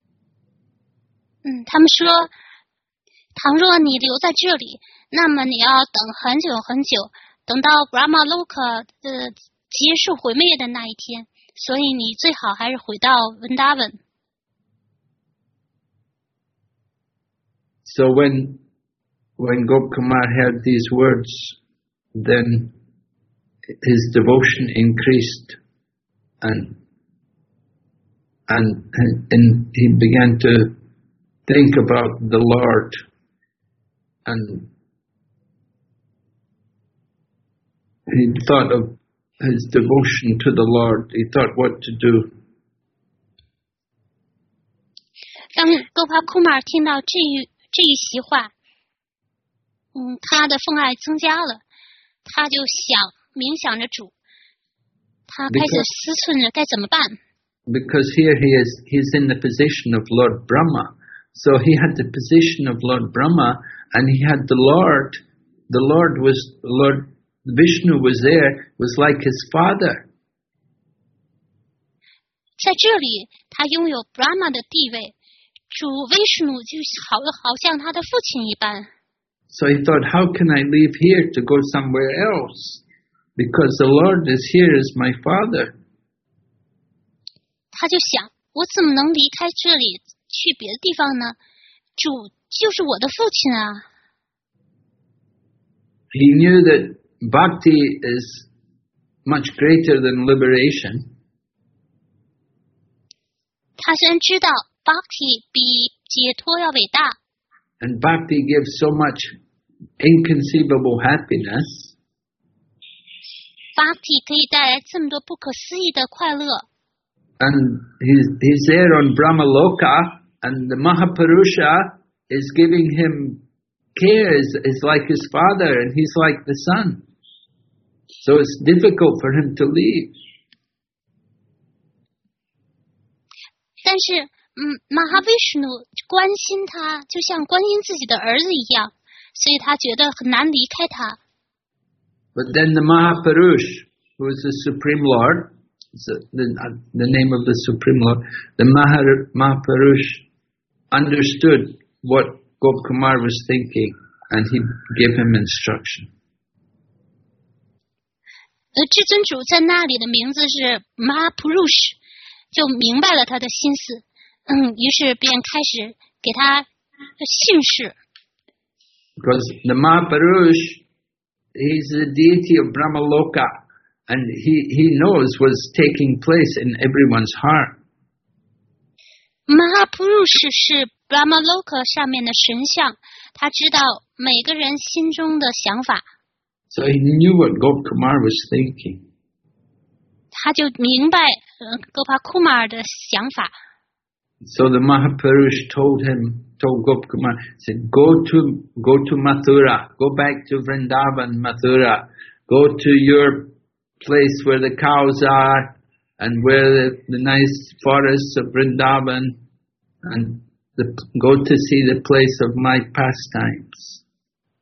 Speaker 1: 他们说，倘若你留在这里，那么你要等很久很久，等到 Brahmaloka 的结束毁灭的那一天，所以你最好还是回到 Vrindavan。
Speaker 2: So when Gopkumar heard these words, then his devotion increased, and he began to think about the Lord, and he thought of his devotion to the Lord. He thought what to do.
Speaker 1: 当Gopakumar听到这一席话，他的奉爱增加了，他就冥想着主，他开始思忖着该怎么办。
Speaker 2: Because here he's in the position of Lord Brahma, so he had the position of Lord Brahma, and he had the Lord. The Lord Vishnu was there, was like his father.
Speaker 1: 在这里，他拥有 Brahma 的地位。主 Vishnu 就好像他的父亲一般。
Speaker 2: So he thought, how can I leave here to go somewhere else? Because the Lord is here as my father.
Speaker 1: 他就想，我怎么能离开这里去别的地方呢？主就是我的父亲啊。
Speaker 2: He knew that bhakti is much greater than liberation.
Speaker 1: 他虽然知道 Bhakti 比解脱要伟大。
Speaker 2: And bhakti gives so much inconceivable happiness.
Speaker 1: Bhakti 可以带来这么多不可思议的快乐。
Speaker 2: And he's there on Brahmaloka, and the Mahapurusha is giving him care, is like his father, and he's like the son. So it's difficult for him to leave.
Speaker 1: 但是Mahavishnu 关心他，就像关心自己的儿子一样，所以他觉得很难离开他。
Speaker 2: But then the Mahapurush, who is the Supreme Lord, the name of the Supreme Lord, the Mahapurush understood what Gopkumar was thinking, and he gave him instruction.
Speaker 1: 至尊主在那里的名字是 Mahapurush， 就明白了他的心思。于是便开始给他训示。
Speaker 2: Because the Mahapurush, he's the deity of Brahmaloka, and he knows what's taking place in everyone's heart.
Speaker 1: Mahapurush 是 Brahmaloka 上面的神像，他知道每个人心中的想法。
Speaker 2: So he knew what Gopkumar was thinking.
Speaker 1: 他就明白Gopakumar 的想法。
Speaker 2: So the Mahapurush told Gopkumar, said, go to Mathura, go back to Vrindavan, Mathura, go to your place where the cows are, and where the nice forests of Vrindavan, and go to see the place of my pastimes.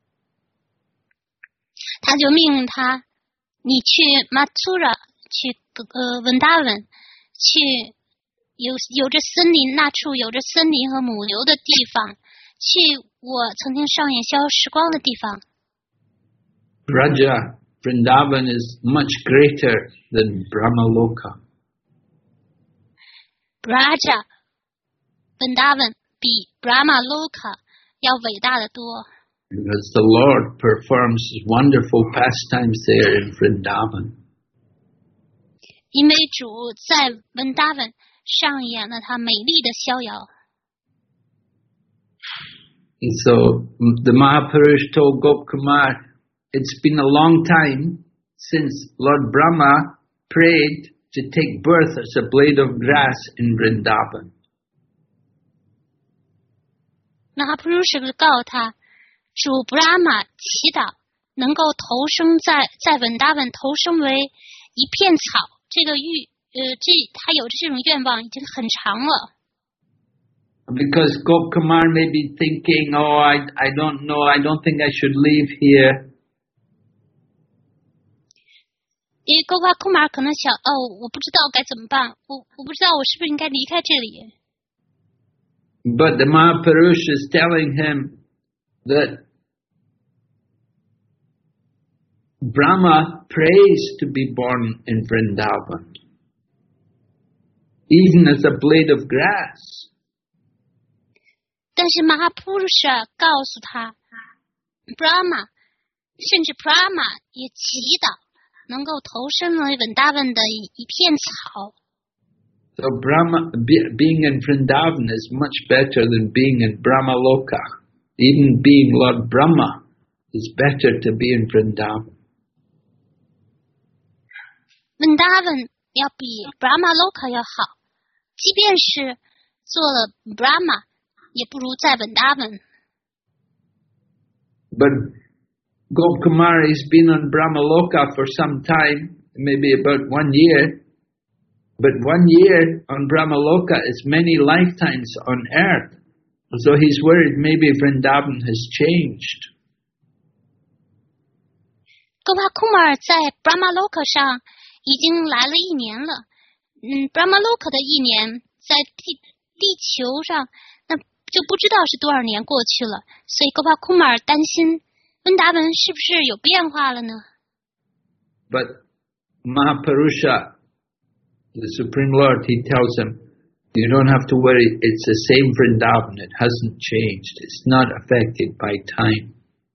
Speaker 1: 他就命令他，你去 Mathura 去文达文，去有着森林那处有着森林和母牛的地方，去我曾经上演逍遥时光的地方。
Speaker 2: Braja, Vrindavan is much greater than Brahmaloka.
Speaker 1: Braja, 文达文比 Brahmaloka 要伟大的多。
Speaker 2: Because the Lord performs wonderful pastimes there in Vrindavan.
Speaker 1: 因为主在文达文上演了他美丽的逍遥。
Speaker 2: And so the Mahapurush told Gopkumar, it's been a long time since Lord Brahma prayed to take birth as a blade of grass in Vrindavan.
Speaker 1: 那哈普鲁什告诉他，主布拉玛祈祷能够投生在文达文投生为一片草，这个他有这种愿望已经很长了。
Speaker 2: Because Gopkumar may be thinking, oh, I don't know, I don't think I should leave here.
Speaker 1: 因为沟巴库马尔可能想，我不知道该怎么办，我不知道我是不是应该离开这里。
Speaker 2: But the Mahapurush is telling him that Brahma prays to be born in Vrindavan, even as a blade of grass.
Speaker 1: 但是马哈普鲁舍告诉他 ，Brahma 甚至 Brahma 也祈祷能够投身为文达文的一片草。
Speaker 2: So Brahma, being in Vrindavan is much better than being in Brahmaloka. Even being Lord Brahma is better to be in Vrindavan.
Speaker 1: 文达文要比 Brahmaloka 要好，即便是做了 Brahma， 也不如在文达文。
Speaker 2: But Gopkumar has been on Brahmaloka for some time, maybe about 1 year. But 1 year on Brahmaloka is many lifetimes on earth. So he's worried maybe Vrindavan has changed.
Speaker 1: 戈巴库马尔在 Brahmaloka 上已经来了1年了。Brahmaloka 的1年在地球上，那就不知道是多少年过去了。所以戈巴库马尔担心温达文是不是有变化了呢？
Speaker 2: But Mahapurusha, the Supreme Lord, he tells him, you don't have to worry, it's the same Vrindavan, it hasn't changed, it's not affected by time.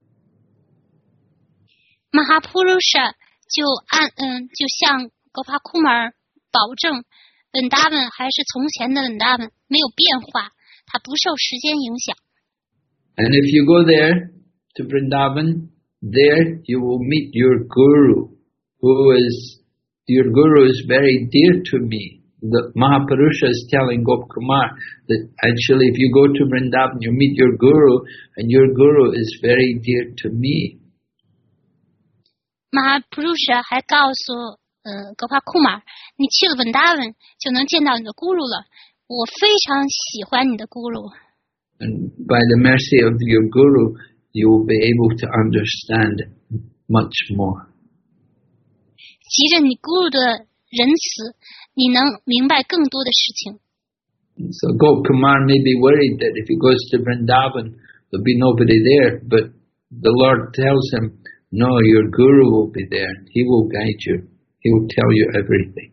Speaker 1: Mahapurusha 就向戈巴库马尔保证，文达文还是从前的文达文，没有变化，它不受时间影响。
Speaker 2: And if you go there to Vrindavan, there you will meet your guru, your guru is very dear to me. The Mahapurusha is telling Gopkumar that actually if you go to Vrindavan, you meet your guru, and your guru is very dear to me.
Speaker 1: Mahapurusha 还告诉戈巴库马尔，你去了文达文就能见到你的咕噜了。我非常喜欢你的咕噜。
Speaker 2: And by the mercy of your guru, you will be able to understand much more.
Speaker 1: 藉着你咕噜的仁慈，你能明白更多的事情。
Speaker 2: So Gopkumar may be worried that if he goes to Vrindavan, there'll be nobody there. But the Lord tells him, no, your guru will be there. He will guide you. He will tell you everything.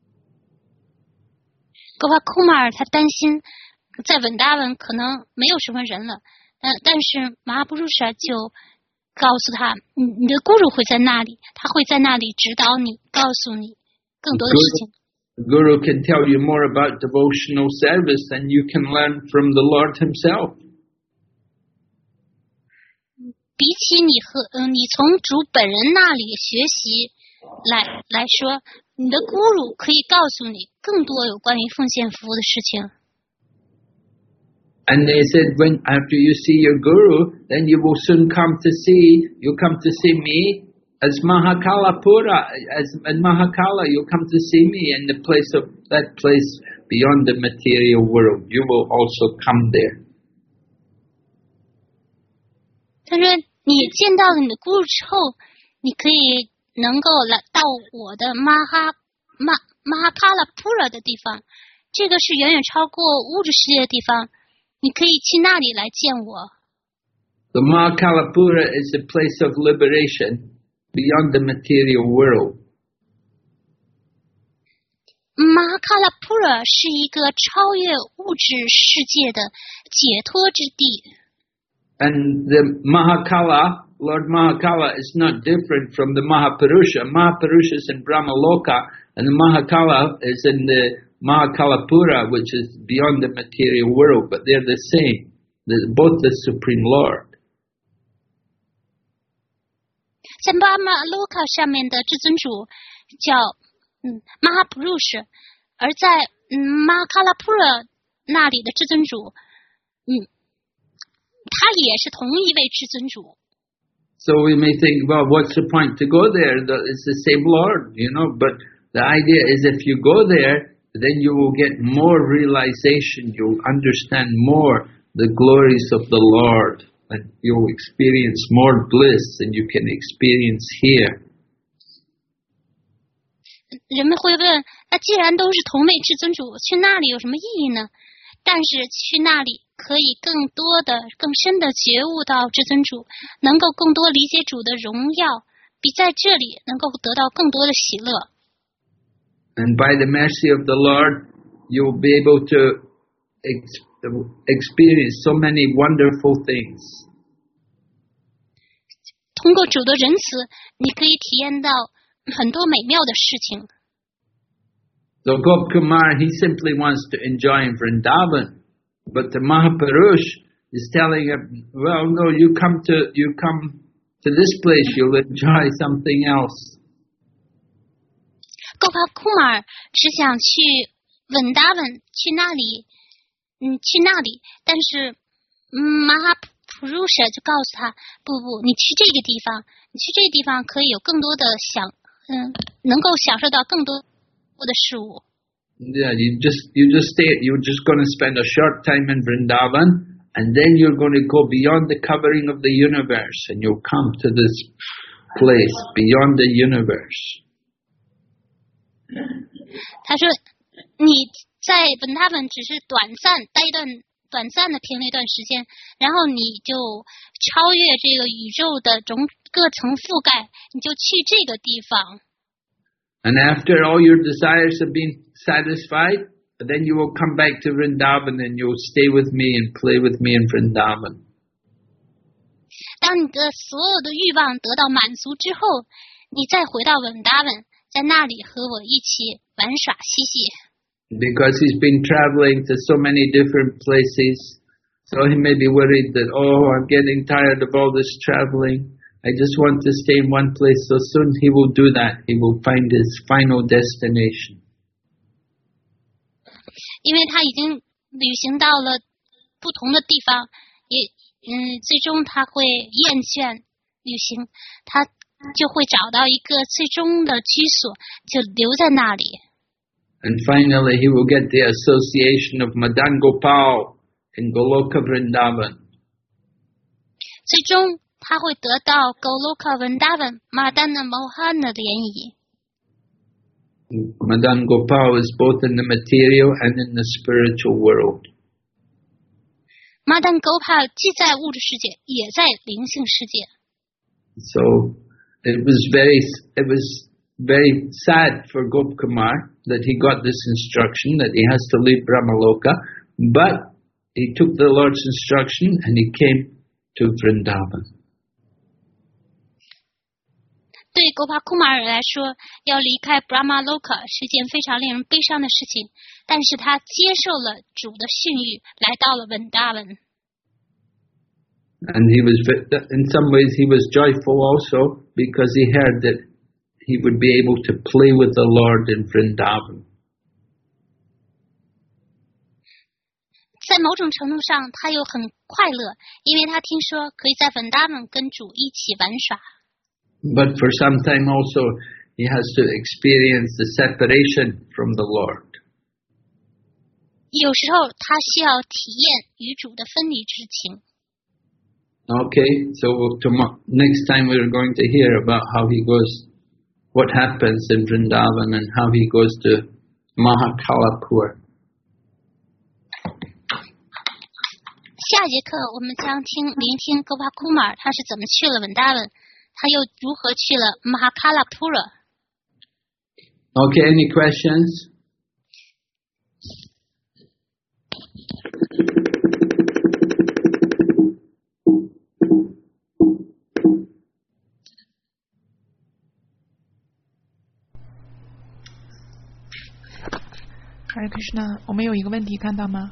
Speaker 1: 戈巴库马尔他担心在文达文可能没有什么人了，但是马哈布鲁舍就告诉他，你的咕噜会在那里，他会在那里指导你，告诉你更多的事情。
Speaker 2: The guru can tell you more about devotional service than you can learn from the Lord himself.
Speaker 1: 比起你从主本人那里学习来说，你的咕噜可以告诉你更多有关于奉献服务的事情。
Speaker 2: And they said, when after you see your guru, then you will soon come to see me as Mahakala Pura, in Mahakala, you'll come to see me in the place of that place beyond the material world. You will also come there.
Speaker 1: 他说，你见到了你的咕噜之后，你可以能够来到我的 Mahakalapura 的地方，这个是远远超过物质世界的地方，你可以去那里来见我。
Speaker 2: The Mahakalapura is a place of liberation beyond the material world.
Speaker 1: Mahakalapura 是一个超越物质世界的解脱之地。
Speaker 2: And the Mahakala, Lord Mahakala, is not different from the Mahapurusha. Mahapurusha is in Brahmaloka, and the Mahakala is in the Mahakalapura, which is beyond the material world, but they're the same. They're both the Supreme Lord.
Speaker 1: 在 Brahmaloka 上面的至尊主叫Mahapurusha， 而在Mahakalapura 那里的至尊主他也是同一位至尊主。
Speaker 2: So we may think, well, what's the point to go there? It's the same Lord, but the idea is if you go there, then you will get more realization, you'll understand more the glories of the Lord, and you'll experience more bliss than you can experience here.
Speaker 1: 人们会问，那既然都是同为至尊主，去那里有什么意义呢？但是去那里可以更多的、更深的觉悟到至尊主，能够更多理解主的荣耀，比在这里能够得到更多的喜乐。
Speaker 2: And by the mercy of the Lord, you'll be able to experience so many wonderful things.
Speaker 1: 通过主的仁慈，你可以体验到很多美妙的事情。
Speaker 2: So Gopkumar, he simply wants to enjoy in Vrindavan, but the Mahapurush is telling him, well, no, you come to this place, you'll enjoy something else.
Speaker 1: Gopakumar 只想去Vrindavan，去那里，但是Mahapurusha 就告诉他，不，你去这个地方，可以有更多的能够享受到更多的事物。
Speaker 2: Yeah, you're just going to spend a short time in Vrindavan, and then you're going to go beyond the covering of the universe, and you'll come to this place beyond the universe.
Speaker 1: 他说，你在Vrindavan只是短暂的停了一段时间，然后你就超越这个宇宙的各层覆盖，你就去这个地方。
Speaker 2: And after all your desires have been satisfied, then you will come back to Vrindavan and you'll stay with me and play with me in Vrindavan.
Speaker 1: 当你的所有的欲望得到满足之后，你再回到Vrindavan，在那里和我一起玩耍嬉戏。
Speaker 2: Because he's been traveling to so many different places, so he may be worried that, I'm getting tired of all this traveling. I just want to stay in one place. So soon he will do that. He will find his final destination.
Speaker 1: 因为他已经旅行到了不同的地方，最终他会厌倦旅行，他就会找到一个最终的居所，就留在那里。
Speaker 2: And finally he will get the association of Madan Gopal in Goloka Vrindavan.
Speaker 1: 最终他会得到 Goloka Vrindavan Madana Mohan 的联谊。
Speaker 2: Madan Gopal is both in the material and in the spiritual world.
Speaker 1: Madan Gopal 既在物质世界，也在灵性世界。
Speaker 2: So it was very sad for Gopkumar that he got this instruction that he has to leave Brahmaloka, but he took the Lord's instruction and he came to Vrindavan.
Speaker 1: 对Gopakumar来说，要离开 Brahmaloka 是一件非常令人悲伤的事情，但是他接受了主的训谕，来到了Vrindavan。
Speaker 2: And in some ways he was joyful also because he heard that he would be able to play with the Lord in Vrindavan.
Speaker 1: 在某种程度上，他又很快乐，因为他听说可以在Vrindavan跟主一起玩耍。
Speaker 2: But for some time also, he has to experience the separation from the Lord.
Speaker 1: 有时候他需要体验与主的分离之情。
Speaker 2: Okay, so next time we're going to hear about how he goes what happens in Vrindavan and how he goes to Mahakalapur.
Speaker 1: 下节课我们将聆听 Gopa Kumar 他是怎么去了文达文，他又如何去了 Mahakalapura。
Speaker 2: Okay, any questions?
Speaker 3: Hare Krishna， 我们有一个问题看到吗？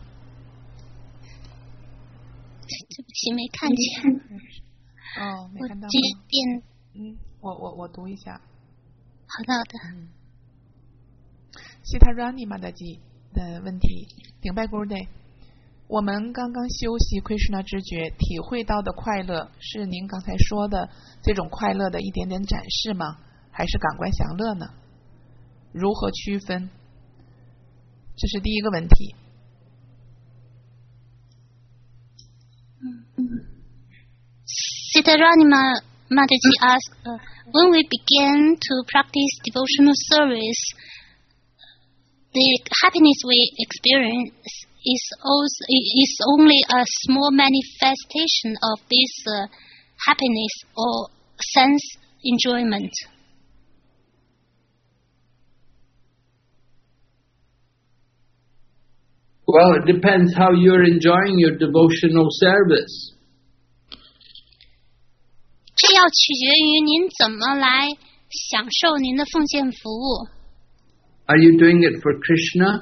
Speaker 1: 对不起，没看见。
Speaker 3: 哦，没看到吗？
Speaker 1: 这边。
Speaker 3: 我读一下。
Speaker 1: 好的好的。
Speaker 3: 西塔拉尼玛达基的问题，顶拜 Gurudev。我们刚刚修习 Krishna 知觉，体会到的快乐是您刚才说的这种快乐的一点点展示吗？还是感官享乐呢？如何区分？这是第一个问题。
Speaker 1: Siddharanima Mataji asked, when we began to practice devotional service, the happiness we experience is only a small manifestation of this happiness or sense enjoyment.
Speaker 2: Well, it depends how you're enjoying your devotional service.
Speaker 1: 这要取决于您怎么来享受您的奉献服务。
Speaker 2: Are you doing it for Krishna?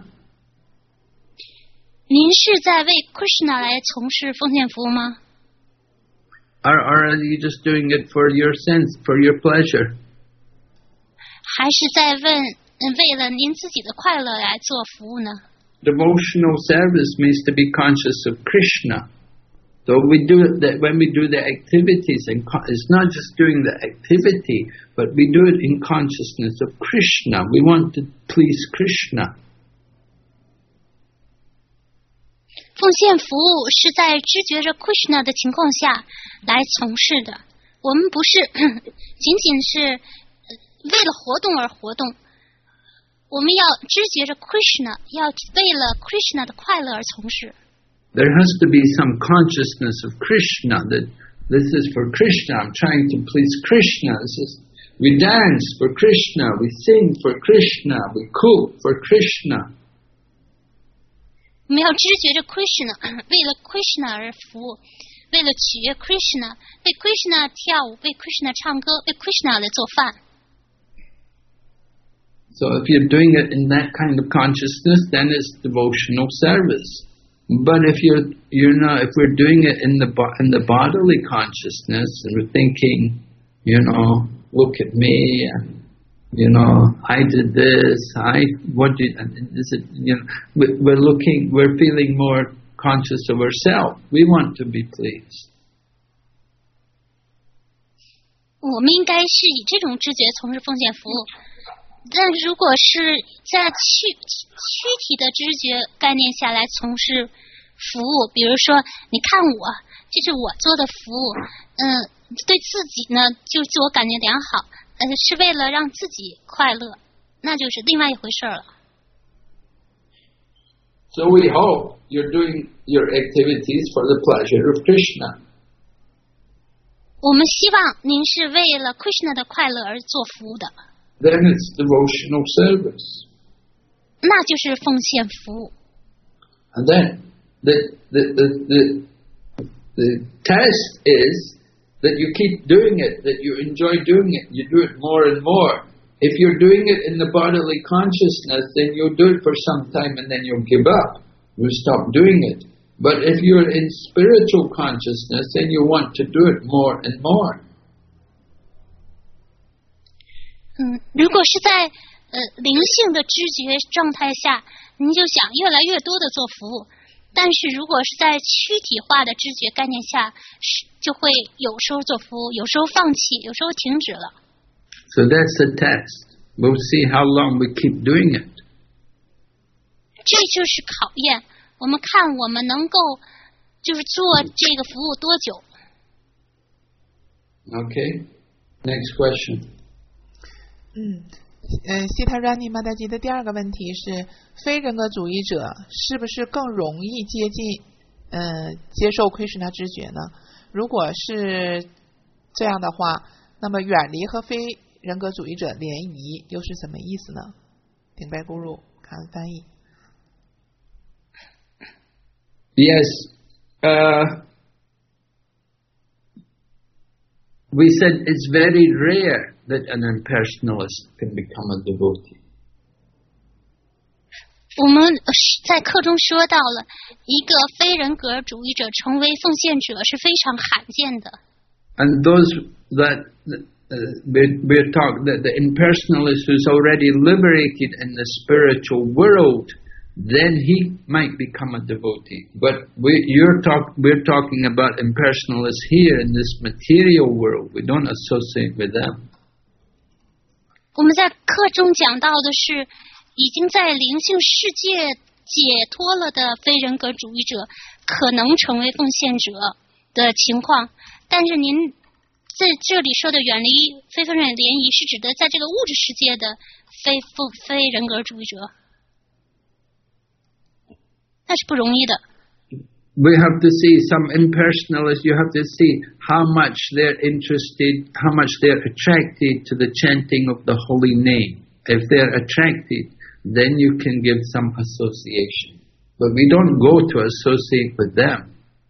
Speaker 1: 您是在为 Krishna 来从事奉献服务吗？
Speaker 2: Or are you just doing it for your sense, for your pleasure?
Speaker 1: 还是在为了您自己的快乐来做服务呢？
Speaker 2: Devotional service means to be conscious of Krishna. So we do it that when we do the activities, and it's not just doing the activity, but we do it in consciousness of Krishna. We want to please Krishna.
Speaker 1: 奉献服务是在知觉着 Krishna 的情况下来从事的。我们不是仅仅是为了活动而活动，我们要知觉着 Krishna， 要为了 Krishna 的快乐而从事。
Speaker 2: There has to be some consciousness of Krishna, that this is for Krishna, I'm trying to please Krishna. We dance for Krishna, we sing for Krishna, we cook for Krishna.
Speaker 1: 我们要知觉着 Krishna， 为了 Krishna 而服务，为了取悦 Krishna， 为 Krishna 跳舞，为 Krishna 唱歌，为 Krishna 来做饭。
Speaker 2: So if you're doing it in that kind of consciousness, then it's devotional service. But if if we're doing it in the bodily consciousness, and we're thinking, look at me, and I did this, we're feeling more conscious of ourselves. We want to be pleased.
Speaker 1: 我们应该是以这种知觉从事奉献服务。但如果是在躯体的知觉概念下来从事服务，比如说你看我，这是我做的服务，对自己呢就自我感觉良好，是为了让自己快乐，那就是另外一回事了。
Speaker 2: So we hope you're doing your activities for the pleasure of Krishna.
Speaker 1: 我们希望您是为了 Krishna 的快乐而做服务的。
Speaker 2: Then it's devotional service.
Speaker 1: 那就是奉献服务。
Speaker 2: And then the test is that you keep doing it, that you enjoy doing it, you do it more and more. If you're doing it in the bodily consciousness, then you'll do it for some time and then you'll give up. You'll stop doing it. But if you're in spiritual consciousness, then you want to do it more and more.
Speaker 1: 如果是在灵性的知觉状态下，您就想越来越多的做服务；但是如果是在躯体化的知觉概念下，就会有时候做服务，有时候放弃，有时候停止了。
Speaker 2: So that's the test. We'll see how long we keep doing it.
Speaker 1: 这就是考验，我们看我们能够就是做这个服务多久。
Speaker 2: Okay. Next question.
Speaker 3: 西塔拉尼玛达吉的第二个问题是，非人格主义者是不是更容易接近接受奎什纳知觉呢？如果是这样的话，那么远离和非人格主义者联谊又是什么意思呢？顶拜咕噜，看翻译。
Speaker 2: Yes, we said it's very rare that an impersonalist can become a devotee.
Speaker 1: 我们在课中说到了，一个非人格主义者成为奉献者是非常罕见的。
Speaker 2: And those that we're talking, that the impersonalist who's already liberated in the spiritual world, then he might become a devotee. But we're talking about impersonalists here in this material world. We don't associate with them.
Speaker 1: 我们在课中讲到的是，已经在灵性世界解脱了的非人格主义者可能成为奉献者的情况，但是您在这里说的远离非分人联谊，是指的在这个物质世界的非人格主义者。那是不容易的。
Speaker 2: We have to see some impersonalists, you have to see how much they're interested, how much they're attracted to the chanting of the holy name. If they're attracted, then you can give some association. But we don't go to associate with them.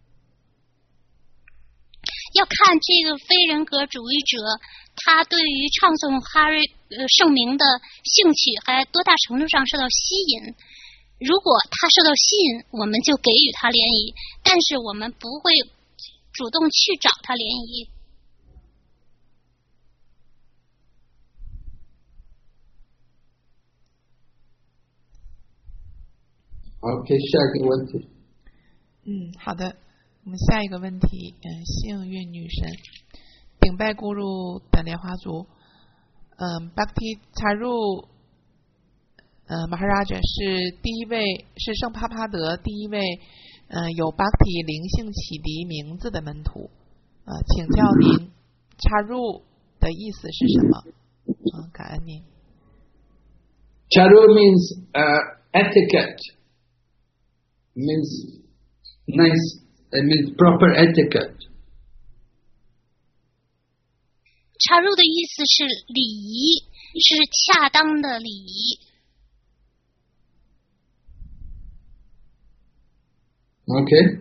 Speaker 1: 要看这个非人格主义者，他对于唱诵哈瑞圣名的兴趣还多大程度上受到吸引。如果他受到吸引，我们就给予他联谊，但是我们不会主动去找他联谊。
Speaker 2: OK， 下一个问题。
Speaker 3: 好的，我们下一个问题，幸运女神，顶拜咕噜的莲花族，Bhakti Charu Maharaja 是第一位，是圣帕帕德第一位有 Bhakti 灵性启迪名字的门徒。请教您 Charu 的意思是什么？感恩您。
Speaker 2: Charu means etiquette. Means nice. It means proper etiquette.
Speaker 1: 插入的意思是礼仪，是恰当的礼仪。
Speaker 2: OK。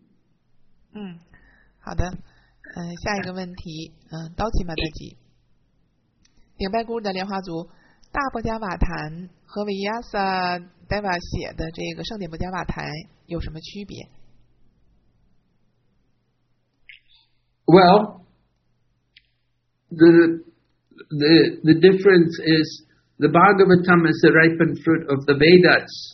Speaker 3: 好的。下一个问题，刀吉玛德吉，顶拜咕噜的莲花族，大婆加瓦坛和维亚萨戴瓦写的这个圣典婆加瓦坛有什么区别？
Speaker 2: Well, the difference is the Bhagavatam is the ripened fruit of the Vedas.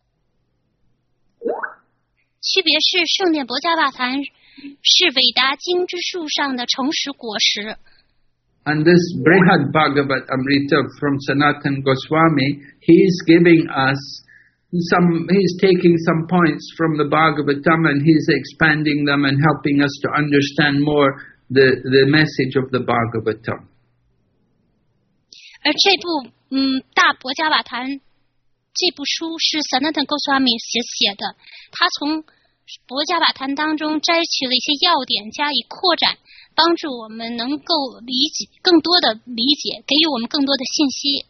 Speaker 1: 区别是圣典婆加瓦坛是韦达经之树上的成熟果实。
Speaker 2: And this Brihad Bhagavat Amrita from Sanatana Goswami, he's giving us he's taking some points from the Bhagavatam and he's expanding them and helping us to understand more the message of the Bhagavatam.
Speaker 1: 而这部大婆加瓦坛这部书是 Sanatana Goswami 写的，他从婆加瓦坛当中摘取了一些要点加以扩展，帮助我们能够理解更多的理解，给予我们更多的信息。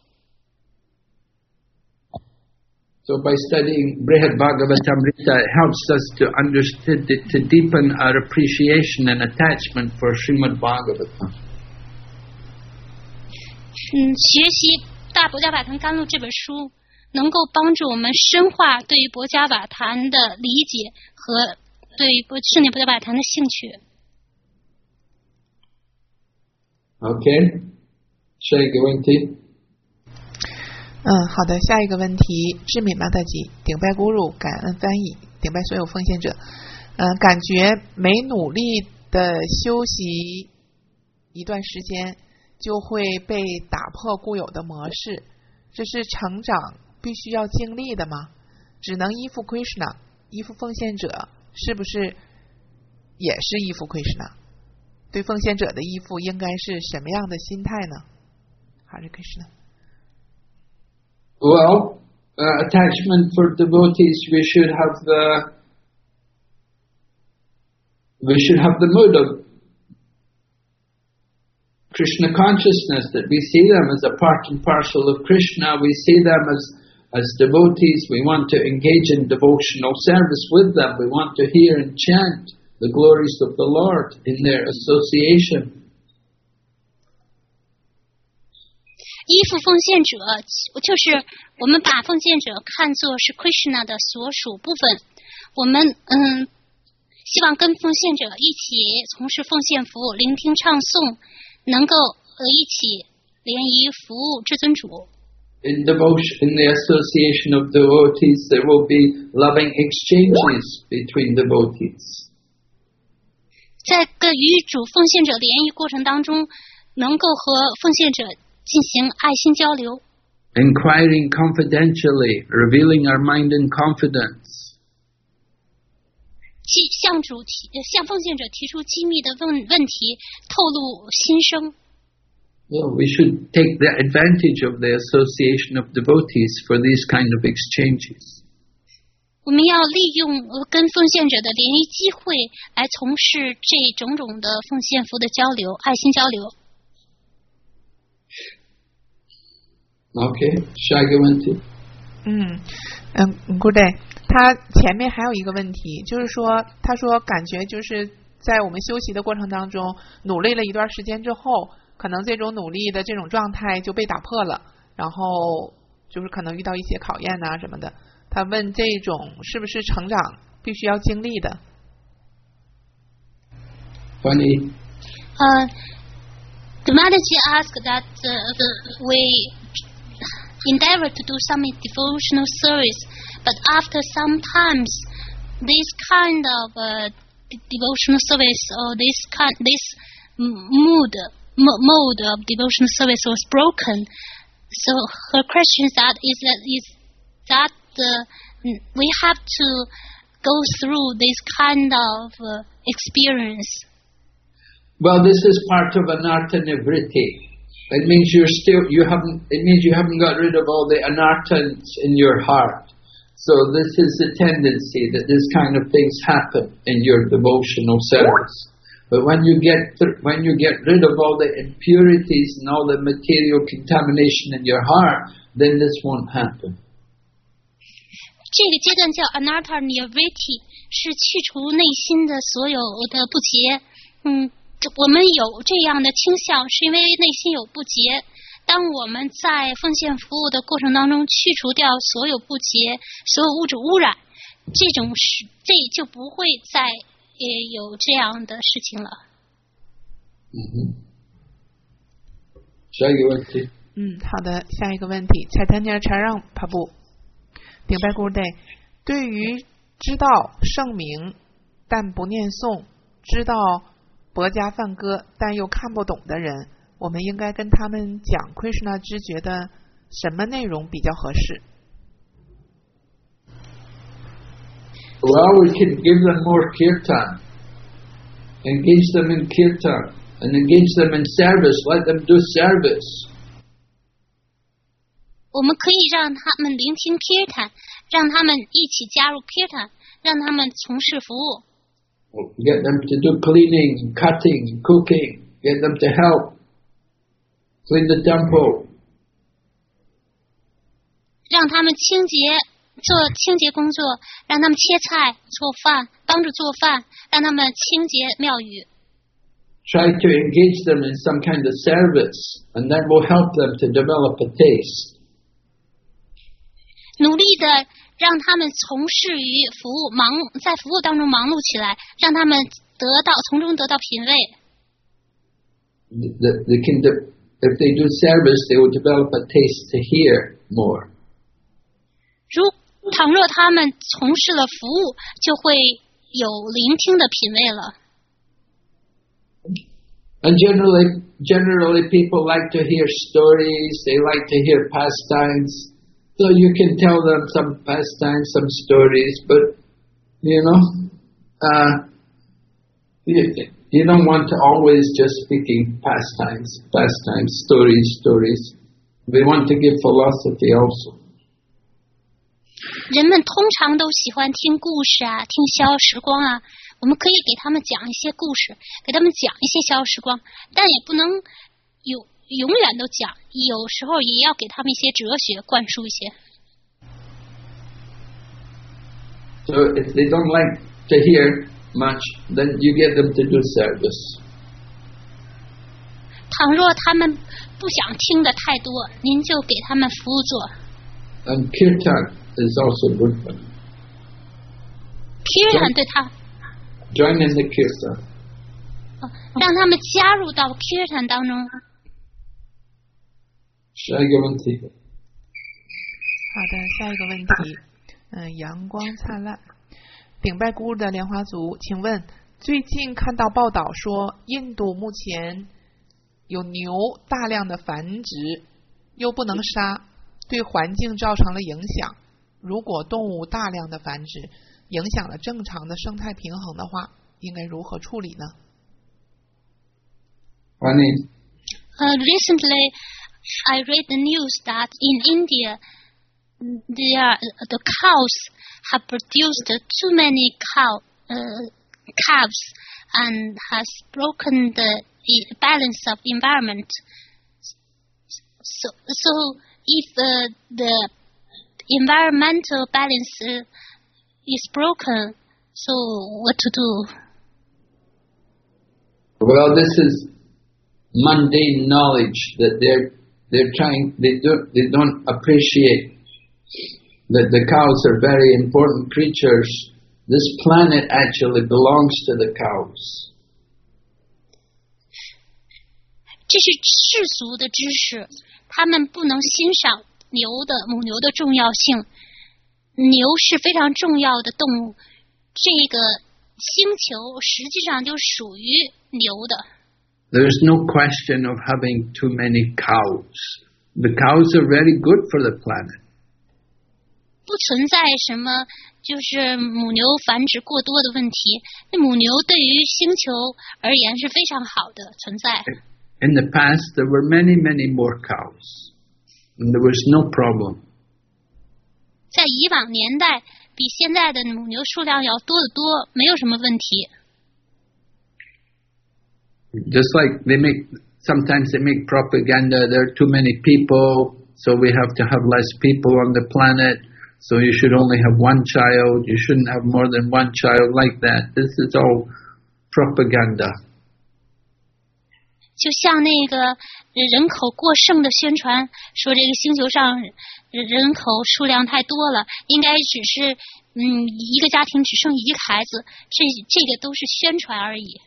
Speaker 2: So by studying Brihad Bhagavatamrita, it helps us to understand, to deepen our appreciation and attachment for Srimad Bhagavatam.
Speaker 1: 学习大婆加瓦坛甘露这本书，能够帮助我们深化对于婆加瓦坛的理解和对于圣典婆加瓦坛的兴趣。
Speaker 2: OK， 下一个问题。
Speaker 3: 好的，下一个问题，智敏玛达吉，顶拜咕噜，感恩翻译，顶拜所有奉献者。感觉每努力的休息一段时间，就会被打破固有的模式，这是成长必须要经历的吗？只能依附 Krishna， 依附奉献者，是不是也是依附 Krishna？ 对奉献者的依附应该是什么样的心态呢？ Hare Krishna.
Speaker 2: Well, attachment for devotees, we should have the mood of Krishna consciousness, that we see them as a part and parcel of Krishna. We see them as devotees. We want to engage in devotional service with them. We want to hear and chant the glories of the Lord in their association.
Speaker 1: 依附奉献者就是我们把奉献者看作是 Krishna 的所属部分。我们希望跟奉献者一起从事奉献服务，聆听唱诵，能够一起联谊服务至尊主。
Speaker 2: In devotion, in the association of devotees, there will be loving exchanges between devotees.
Speaker 1: 在跟与主奉献者联谊过程当中，能够和奉献者进行爱心交流。
Speaker 2: Inquiring confidentially, revealing our mind in confidence.
Speaker 1: 向奉献者提出机密的问题，透露心声。
Speaker 2: Well, we should take the advantage of the association of devotees for these kind of exchanges.
Speaker 1: 我们要利用跟奉献者的联谊机会，来从事这种种的奉献服的交流，爱心交流。
Speaker 2: Okay, 下一个问题。
Speaker 3: Good day。他前面还有一个问题，就是说，他说感觉就是在我们修习的过程当中，努力了一段时间之后，可能这种努力的这种状态就被打破了，然后就是可能遇到一些考验啊什么的。他问这种是不是成长必须要经历的？
Speaker 2: 翻译。
Speaker 1: The Mataji asked that we endeavor to do some devotional service, but after some times, this kind of devotional service or this mode of devotional service was broken. So her question is that we have to go through this kind of experience.
Speaker 2: Well, this is part of anartha nivritti. It means you haven't got rid of all the anarthas in your heart. So this is the tendency that this kind of things happen in your devotional service. But when you get rid of all the impurities and all the material contamination in your heart, then this won't happen.
Speaker 1: 这个阶段叫 anartha nivritti， 是去除内心的所有的不洁。我们有这样的倾向，是因为内心有不洁。当我们在奉献服务的过程当中去除掉所有不洁、所有物质污染，这就不会再有这样的事情了。
Speaker 2: 下一个问题。
Speaker 3: 好的，下一个问题。Chaitanya Charang Prabhu，顶拜 Good day。对于知道圣名但不念诵，知道薄伽梵歌但又看不懂的人，我们应该跟他们讲 Krishna 知觉的什么内容比较合适？
Speaker 2: Well, we can give them more kirtan, engage them in kirtan, and engage them in service. Let them do service.
Speaker 1: 我们可以让他们聆听 kirtan， 让他们一起加入 kirtan， 让他们从事服务。
Speaker 2: Get them to do cleaning, and cutting, and cooking. Get them to help clean the temple.
Speaker 1: 让他们做清洁工作，让他们切菜、做饭，帮助做饭，让他们清洁庙宇。
Speaker 2: Try to engage them in some kind of service, and that will help them to develop a taste.
Speaker 1: 努力的让他们从事于服务，在服务当中忙碌起来，让他们从中得到品味。
Speaker 2: If they do service, they will develop a taste to hear more.
Speaker 1: 倘若他们从事了服务，就会有聆听的品味了。
Speaker 2: And generally people like to hear stories, they like to hear pastimes. So you can tell them some pastimes, some stories, but you You don't want to always just speaking pastimes, stories. We want to give philosophy also.
Speaker 1: 人们通常都喜欢听故事啊，听逍遥时光啊。我们可以给他们讲一些故事，给他们讲一些逍遥时光，但也不能永远都讲，有时候也要给他们一些哲学，灌输一些。
Speaker 2: So if they don't like to hear much, then you get them to do service.
Speaker 1: 倘若他们不想听的太多，您就给他们服务做。
Speaker 2: And kirtan is also good for them.
Speaker 1: Kirtan 对他
Speaker 2: Join in the kirtan.
Speaker 1: 让他们加入到 Kirtan 当中。
Speaker 2: 下一个问题。
Speaker 3: 好的，下一个问题。阳光灿烂，顶拜姑的莲花族，请问最近看到报道说，印度目前有牛大量的繁殖，又不能杀，对环境造成了影响。如果动物大量的繁殖，影响了正常的生态平衡的话，应该如何处理呢？
Speaker 1: Recently, I read the news that in India, the cows have produced too many calves and has broken the balance of environment. So if the environmental balance is broken, so what to do?
Speaker 2: Well, this is mundane knowledge that they don't appreciate that the cows are very important creatures. This planet actually belongs to the cows.
Speaker 1: 这是世俗的知识，他们不能欣赏母牛的重要性。牛是非常重要的动物，这个星球实际上就属于牛的。
Speaker 2: There's no question of having too many cows. The cows are very good for the planet.
Speaker 1: 不存在什么就是母牛繁殖过多的问题，那母牛对于星球而言是非常好的存在。
Speaker 2: In the past, there were many more cows, and there was no problem.
Speaker 1: 在以往年代，比现在的母牛数量要多得多，没有什么问题。
Speaker 2: Just like sometimes they make propaganda, there are too many people, so we have to have less people on the planet, so you should only have one child, you shouldn't have more than one child, like that. This is all propaganda.
Speaker 1: 就像那个人口过剩的宣传，说这个星球上人口数量太多了，应该只是一个家庭只生一个孩子，这个都是宣传而已。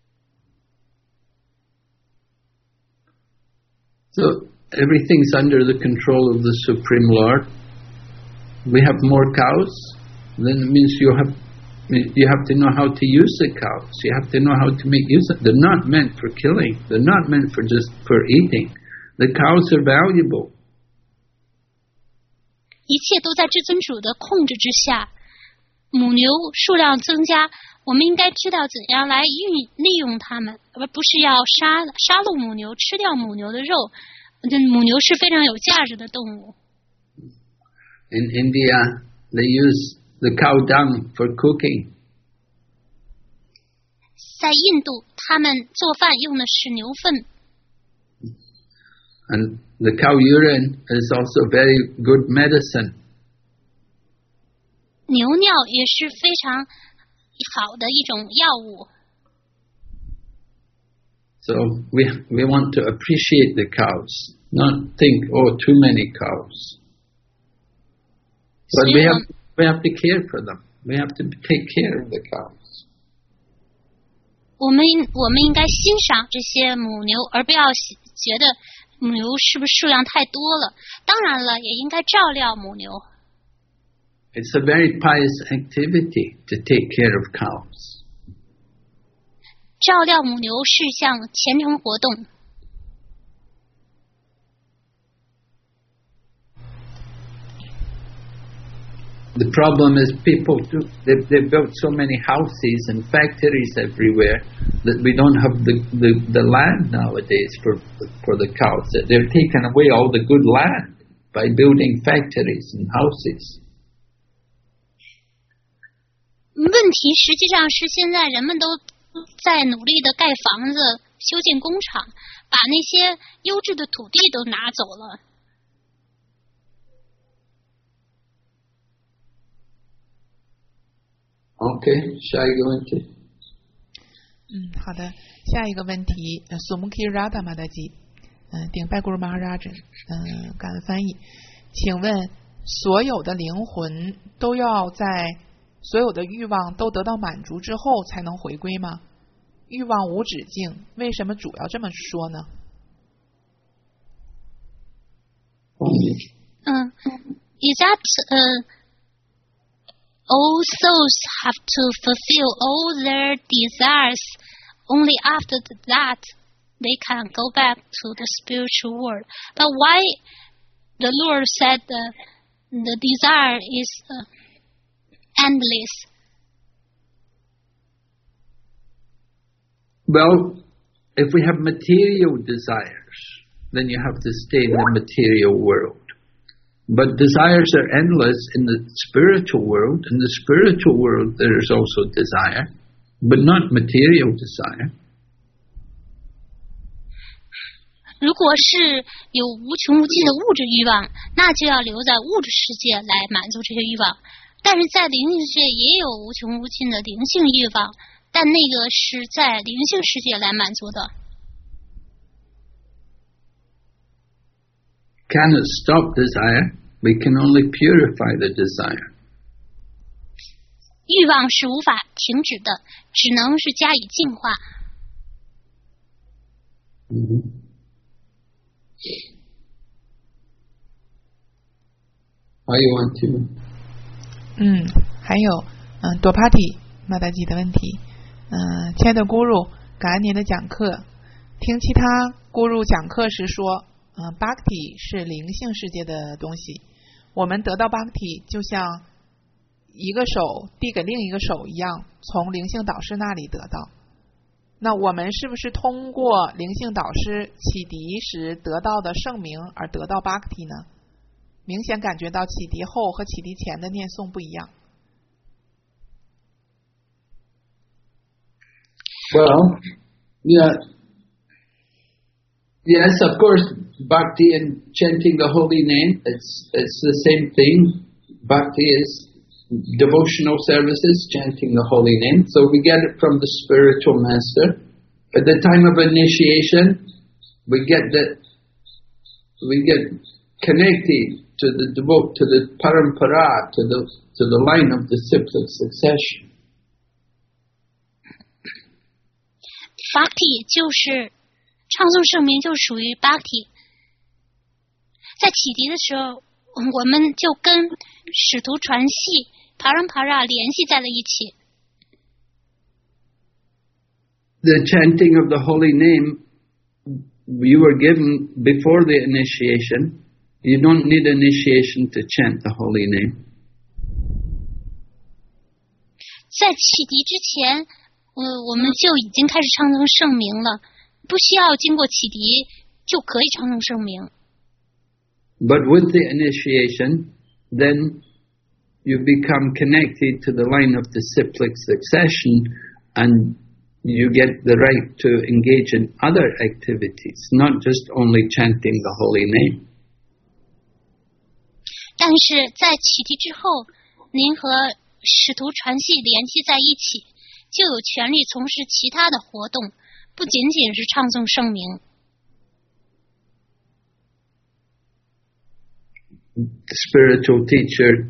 Speaker 2: So everything's under the control of the Supreme Lord. We have more cows, then it means you have to know how to use the cows. You have to know how to make use of them. They're not meant for killing. They're not meant for eating. The cows are valuable.
Speaker 1: 一切都在至尊主的控制之下。母牛数量增加，我们应该知道怎样来利用它们，而不是要杀戮母牛，吃掉母牛的肉。母牛是非常有价值的动物。
Speaker 2: In India, they use the cow dung for cooking.
Speaker 1: 在印度，他们做饭用的是牛粪。
Speaker 2: And the cow urine is also very good medicine.
Speaker 1: 牛尿也是非常好的一种药物。
Speaker 2: So we want to appreciate the cows, not think, oh, too many cows. But we have to care for them. We have to take care of the cows.
Speaker 1: 我们应该欣赏这些母牛，而不要觉得母牛是不是数量太多了。当然了，也应该照料母牛。
Speaker 2: It's a very pious activity to take care of cows.
Speaker 1: 照料母牛是一项虔诚活动。
Speaker 2: The problem is people they built so many houses and factories everywhere that we don't have the land nowadays for the cows. They've taken away all the good land by building factories and houses.
Speaker 1: 问题实际上是现在人们都在努力的盖房子、修建工厂，把那些优质的土地都拿走了。
Speaker 2: Okay, 下一个问题。
Speaker 3: 好的，下一个问题，Sumukhi Radha Mataji，顶拜 Guru Maharaj，感恩翻译，请问所有的灵魂都要在所有的欲望都得到满足之后才能回归吗？欲望无止境，为什么主要这么说呢
Speaker 1: ？Is that all souls have to fulfill all their desires? Only after that they can go back to the spiritual world. But why the Lord said the desire is endless?
Speaker 2: Well, if we have material desires, then you have to stay in the material world. But desires are endless in the spiritual world. In the spiritual world, there is also desire, but not material desire.
Speaker 1: 如果是有无穷无尽的物质欲望，那就要留在物质世界来满足这些欲望。但是在灵性世界也有无穷无尽的灵性欲望，但那个是在灵性世界来满足的。
Speaker 2: Cannot stop desire. We can only purify the desire.
Speaker 1: 欲望是无法停止的，只能是加以净化。
Speaker 2: 还有问题吗？
Speaker 3: 还有多帕蒂马达基的问题。亲爱的咕噜，感恩您的讲课。听其他咕噜讲课时说，Bhakti 是灵性世界的东西。我们得到 Bhakti 就像一个手递给另一个手一样，从灵性导师那里得到。那我们是不是通过灵性导师启迪时得到的圣名而得到 Bhakti 呢？明显感觉到启迪后和启迪前的念诵不一样。
Speaker 2: Well, yes, of course, Bhakti and chanting the holy name, it's the same thing. Bhakti is devotional services, chanting the holy name. So we get it from the spiritual master. At the time of initiation, we get connected to the parampara, to the line of disciplic succession.
Speaker 1: Bhakti 就是唱诵圣名，就属于 Bhakti。在启迪的时候，我们就跟使徒传系 Parampara 联系在了一起。
Speaker 2: The chanting of the holy name you were given before the initiation. You don't need initiation to chant the holy name.
Speaker 1: 在启迪之前，我们就已经开始唱诵圣名了，不需要经过启迪就可以唱诵圣名。
Speaker 2: But with the initiation, then you become connected to the line of disciplic succession, and you get the right to engage in other activities, not just only chanting the holy name.
Speaker 1: 但是在启迪之后，您和使徒传系联系在一起，就有权利从事其他的活动，不仅仅是唱诵圣名。
Speaker 2: The spiritual teacher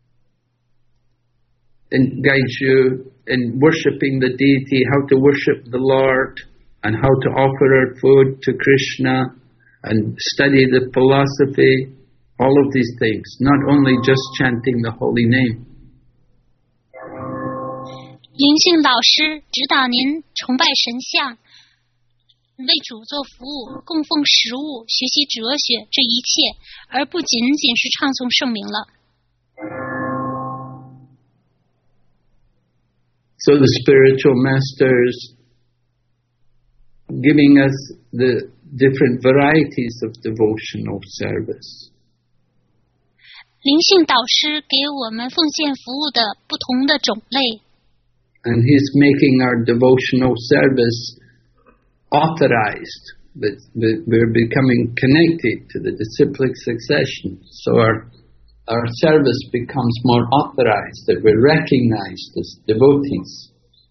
Speaker 2: guides you in worshipping the deity, how to worship the Lord, and how to offer our food to Krishna, and study the philosophy, all of these things, not only just chanting the holy name.
Speaker 1: 灵性老师指导您崇拜神像，为主做服务，供奉食物，学习哲学，这一切，而不仅仅是唱诵圣名了。
Speaker 2: So the spiritual masters giving us the different varieties of devotional service.
Speaker 1: 灵性导师给我们奉献服务的不同的种类。
Speaker 2: And he's making our devotional service authorized. We're becoming connected to the disciplic succession. So our service becomes more authorized, that we're recognized as devotees.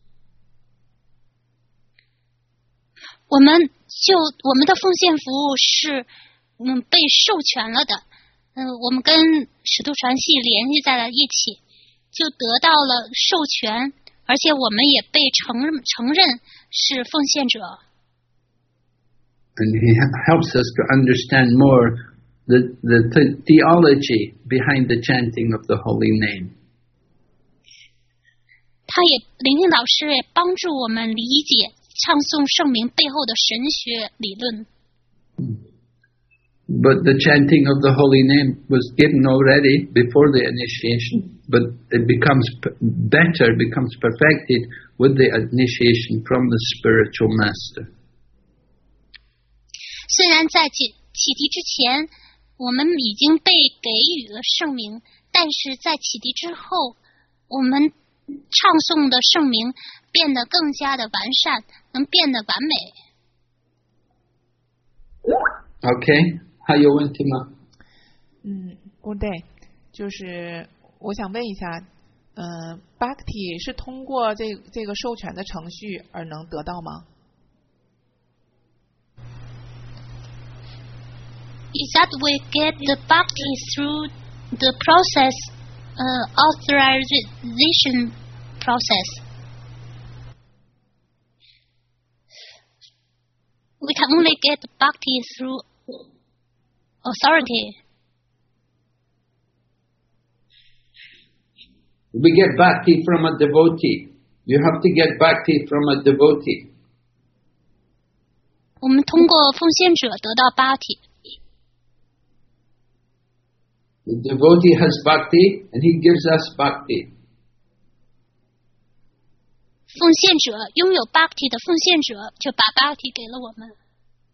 Speaker 1: 我们的奉献服务是被授权了的。我们跟使徒传系联系在了一起，就得到了授权，而且我们也被承认是奉献者。
Speaker 2: And he helps us to understand more the theology behind the chanting of the holy name.
Speaker 1: 灵性导师也帮助我们理解唱诵圣名背后的神学理论。
Speaker 2: But the chanting of the holy name was given already before the initiation, but it becomes better, becomes perfected with the initiation from the spiritual master.
Speaker 1: 虽然在启迪之前，我们已经被给予了圣名，但是在启迪之后，我们唱诵的圣名变得更加的完善，能变得完美。
Speaker 2: Okay. 还有问题吗
Speaker 3: ？Good day， 就是我想问一下，Bhakti 是通过这个授权的程序而能得到吗？
Speaker 1: Is that we get the Bhakti through the process, authorization process? We can only get Bhakti through authority.
Speaker 2: We get bhakti from a devotee. You have to get bhakti from a devotee.
Speaker 1: 我们通过奉献者得到 bhakti.
Speaker 2: The devotee has bhakti and he gives us bhakti.
Speaker 1: 奉献者拥有 bhakti 的奉献者就把 bhakti 给了我们。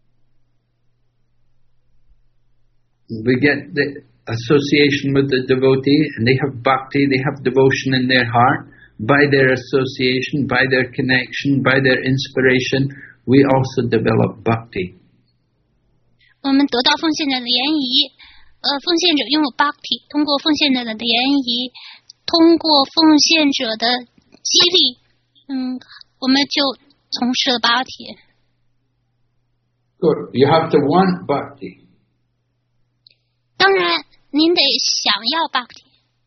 Speaker 2: We get the association with the devotee, and they have bhakti, they have devotion in their heart. By their association, by their connection, by their inspiration, we also develop bhakti.
Speaker 1: 我们得到奉献者的联谊，奉献者拥有 bhakti， 通过奉献者的联谊，通过奉献者的激励，我们就从事了 bhakti。
Speaker 2: Good. You have to want bhakti.
Speaker 1: 当然，您得想要 bhakti。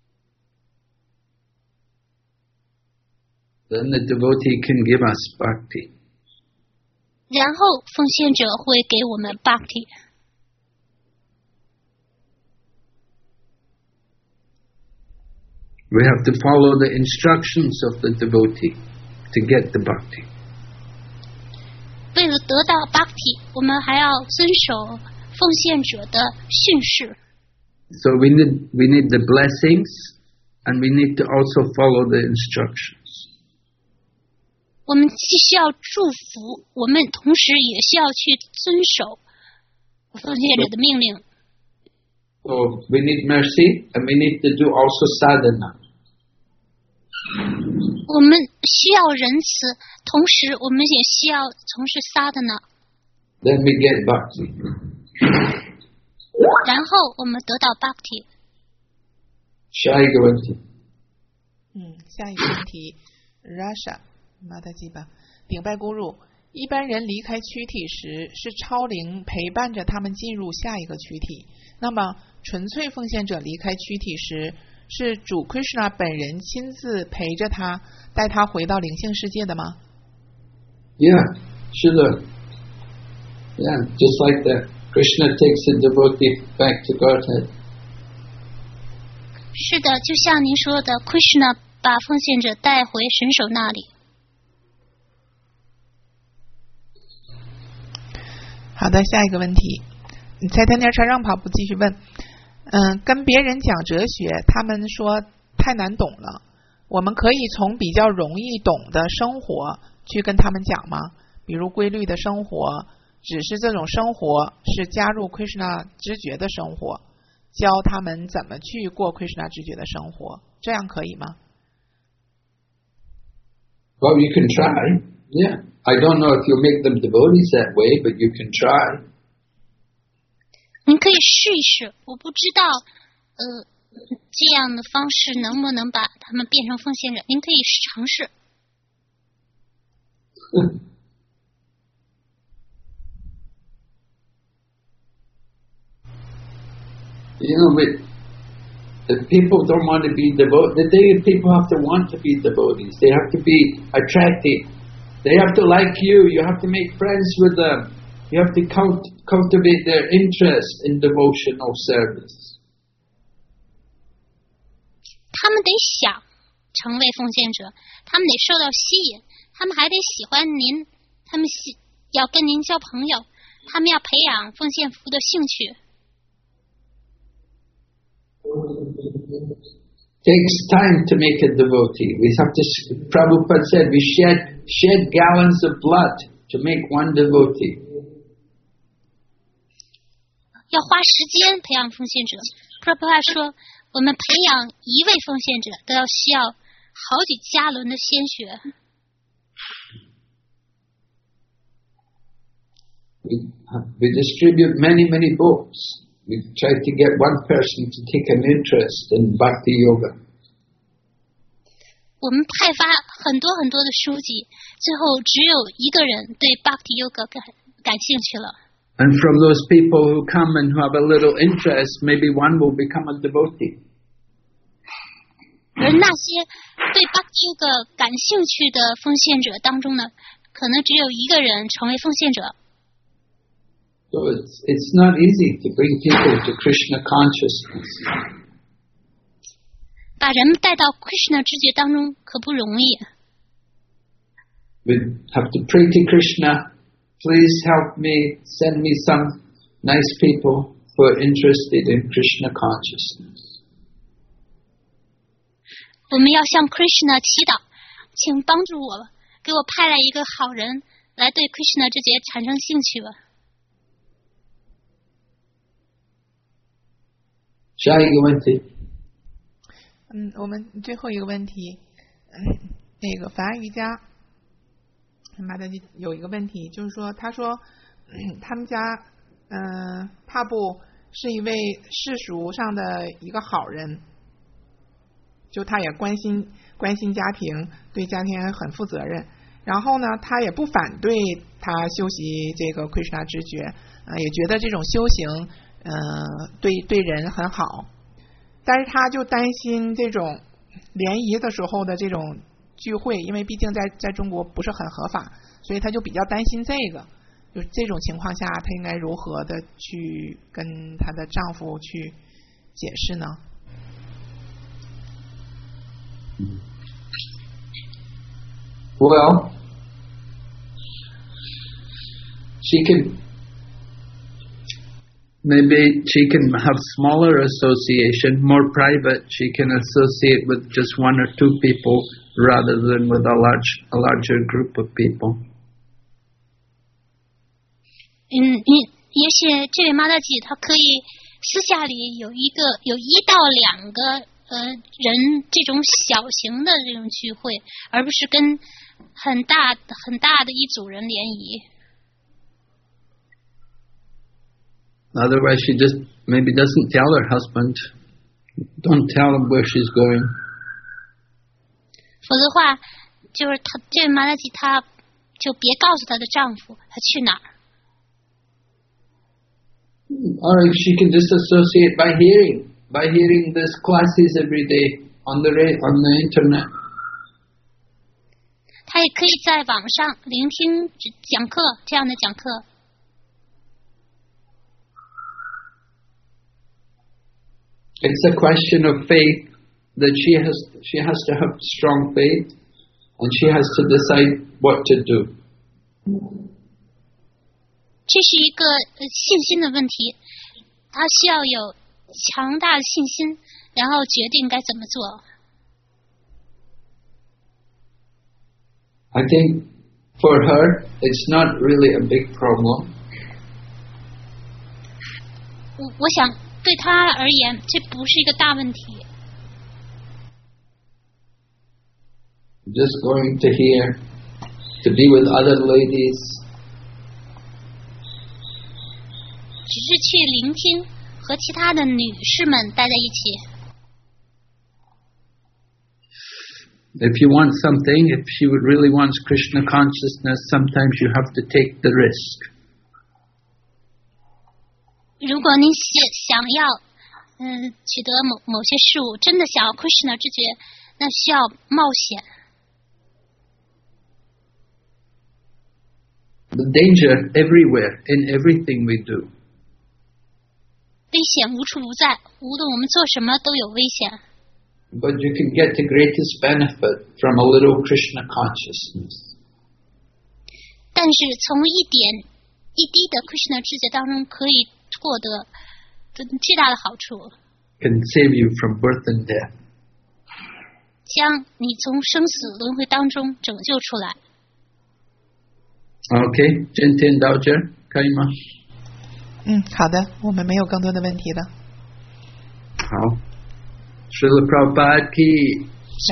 Speaker 2: Then the devotee can give us bhakti.
Speaker 1: 然后奉献者会给我们 bhakti。
Speaker 2: We have to follow the instructions of the devotee to get the bhakti.
Speaker 1: 为了得到 bhakti， 我们还要遵守奉献者的训示。
Speaker 2: So we need the blessings, and we need to also follow the instructions.
Speaker 1: 我们既需要祝福，我们同时也需要去遵守奉献者的命令。
Speaker 2: So we need mercy, and we need to do also sadhana.
Speaker 1: 我们需要仁慈，同时我们也需要从事 sadhana。
Speaker 2: Then we get bhakti.
Speaker 1: 然后我们得到 bhakti。
Speaker 2: 下一个问题。
Speaker 3: 下一个问题 ，Rasha 马达基吧，顶拜咕噜。一般人离开躯体时，是超灵陪伴着他们进入下一个躯体。那么，纯粹奉献者离开躯体时，是主 Krishna 本人亲自陪着他，带他回到灵性世界的吗
Speaker 2: Yeah, 是的。Yeah, just like that. Krishna takes the devotee back to Godhead.
Speaker 1: 是的，就像您说的 ，Krishna 把奉献者带回神手那里。
Speaker 3: 好的，下一个问题，蔡天天车让跑步继续问，跟别人讲哲学，他们说太难懂了，我们可以从比较容易懂的生活去跟他们讲吗？ 比如规律的生活，只是这种生活是加入 Krishna 知觉的生活，教他们怎么去过 Krishna 知觉的生活，这样可以吗？
Speaker 2: Well, you can try. Yeah. I don't know if you'll make them devotees that way, but you can try.
Speaker 1: 您可以试一试，我不知道，这样的方式能不能把他们变成奉献者？您可以尝试。
Speaker 2: You know, if people don't want to be devoted, people have to want to be devotees. They have to be attractive. They have to like you. You have to make friends with them. You have to cultivate their interest in devotional service.
Speaker 1: 他们得想成为奉献者，他们得受到吸引，他们还得喜欢您，他们要跟您交朋友，他们要培养奉献服务的兴趣。
Speaker 2: Takes time to make a devotee. We have to. Prabhupada said we shed gallons of blood to make one devotee.
Speaker 1: 要花时间培养奉献者。Prabhupada 说，我们培养一位奉献者都要需要好几加仑的鲜血。
Speaker 2: We distribute many books. We try to get one person to take an interest in Bhakti Yoga.
Speaker 1: 我们派发很多的书籍，最后只有一个人对 Bhakti Yoga 感兴趣了。
Speaker 2: And from those people who come and who have a little interest, maybe one will become a devotee.
Speaker 1: 而那些对 Bhakti Yoga 感兴趣的奉献者当中呢，可能只有一个人成为奉献者。
Speaker 2: So it's not easy to bring people to Krishna consciousness.
Speaker 1: 把人们带到 Krishna 知觉当中可不容易。
Speaker 2: We have to pray to Krishna. Please help me. Send me some nice people who are interested in Krishna consciousness.
Speaker 1: 我们要向 Krishna 祈祷，请帮助我，给我派来一个好人来对 Krishna 知觉产生兴趣吧。
Speaker 2: 下一个问题。
Speaker 3: 我们最后一个问题，那个凡瑜伽马达基有一个问题，就是说，他说，他们家，帕布是一位世俗上的一个好人，就他也关心家庭，对家庭很负责任。然后呢，他也不反对他修习这个 Krishna 知觉，也觉得这种修行。对人很好，但是他就担心这种联谊的时候的这种聚会，因为毕竟在中国不是很合法，所以他就比较担心这个。就这种情况下，他应该如何的去跟她的丈夫去解释呢？
Speaker 2: Well, maybe she can have smaller association, more private. She can associate with just one or two people rather than with a larger group of people.
Speaker 1: 也许这位妈大姐她可以私下里有一到两个人这种小型的这种聚会，而不是跟很大的一组人联谊。
Speaker 2: Otherwise, she just maybe doesn't tell her husband. Don't tell him where she's going.
Speaker 1: 否则的话，就是这位马拉吉，她就别告诉她的丈夫她去哪儿。
Speaker 2: Or she can just associate by hearing these classes every day on the internet.
Speaker 1: 她也可以在网上聆听讲课，这样的讲课。
Speaker 2: It's a question of faith that she has to have strong faith, and she has to decide what to do.
Speaker 1: 这是一个信心的问题，她需要有强大的信心，然后决定该怎么做。
Speaker 2: I think for her, it's not really a big problem.
Speaker 1: 我想对她而言，这不是一个大问题。
Speaker 2: Just going to here, to be with other ladies.
Speaker 1: 只是去聆听，和其他的女士们待在一起。
Speaker 2: If you want something, if she really wants Krishna consciousness, sometimes you have to take the risk.
Speaker 1: 如果你想要取得某些事物，真的想要 Krishna 知觉，那需要冒险。
Speaker 2: The danger everywhere, in everything we do.
Speaker 1: 危险无处不在，无论我们做什么都有危险。
Speaker 2: But you can get the greatest benefit from a little Krishna consciousness.
Speaker 1: 但是从一点一滴的 Krishna 知觉当中，可以获得巨大的好处。
Speaker 2: Can save you from birth and death.
Speaker 1: 将你从生死轮回当中拯救出来。
Speaker 2: Okay, Jintin Dauja, Kaima.
Speaker 3: 好的，我们没有更多的问题了。
Speaker 2: 好。Srila Prabhupada ki,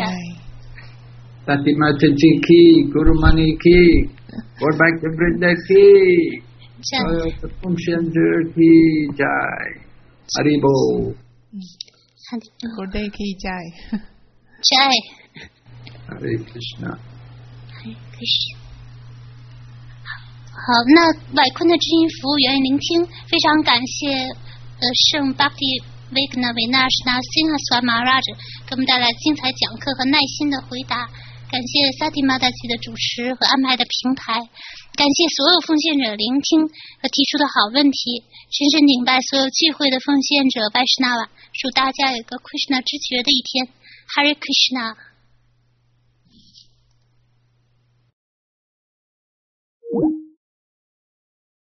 Speaker 2: Sati Mataji ki, Guru Mani ki, Gaur Bhakta Vrinda ki, Pumshandur ki jai, Haribo.
Speaker 3: Gurudev ki jai.
Speaker 1: Jai.
Speaker 2: Hare Krishna.
Speaker 1: Hare Krishna. 好，那外坤的知音服务员聆听，非常感谢圣 Bhakti Vigna Vinashna Singha Swami Maharaj 给我们带来精彩讲课和耐心的回答，感谢 Sati Mataji 的主持和安排的平台，感谢所有奉献者聆听和提出的好问题，深深敬拜所有聚会的奉献者 Vaishnava， 祝大家有个 Krishna 知觉的一天。Hare Krishna。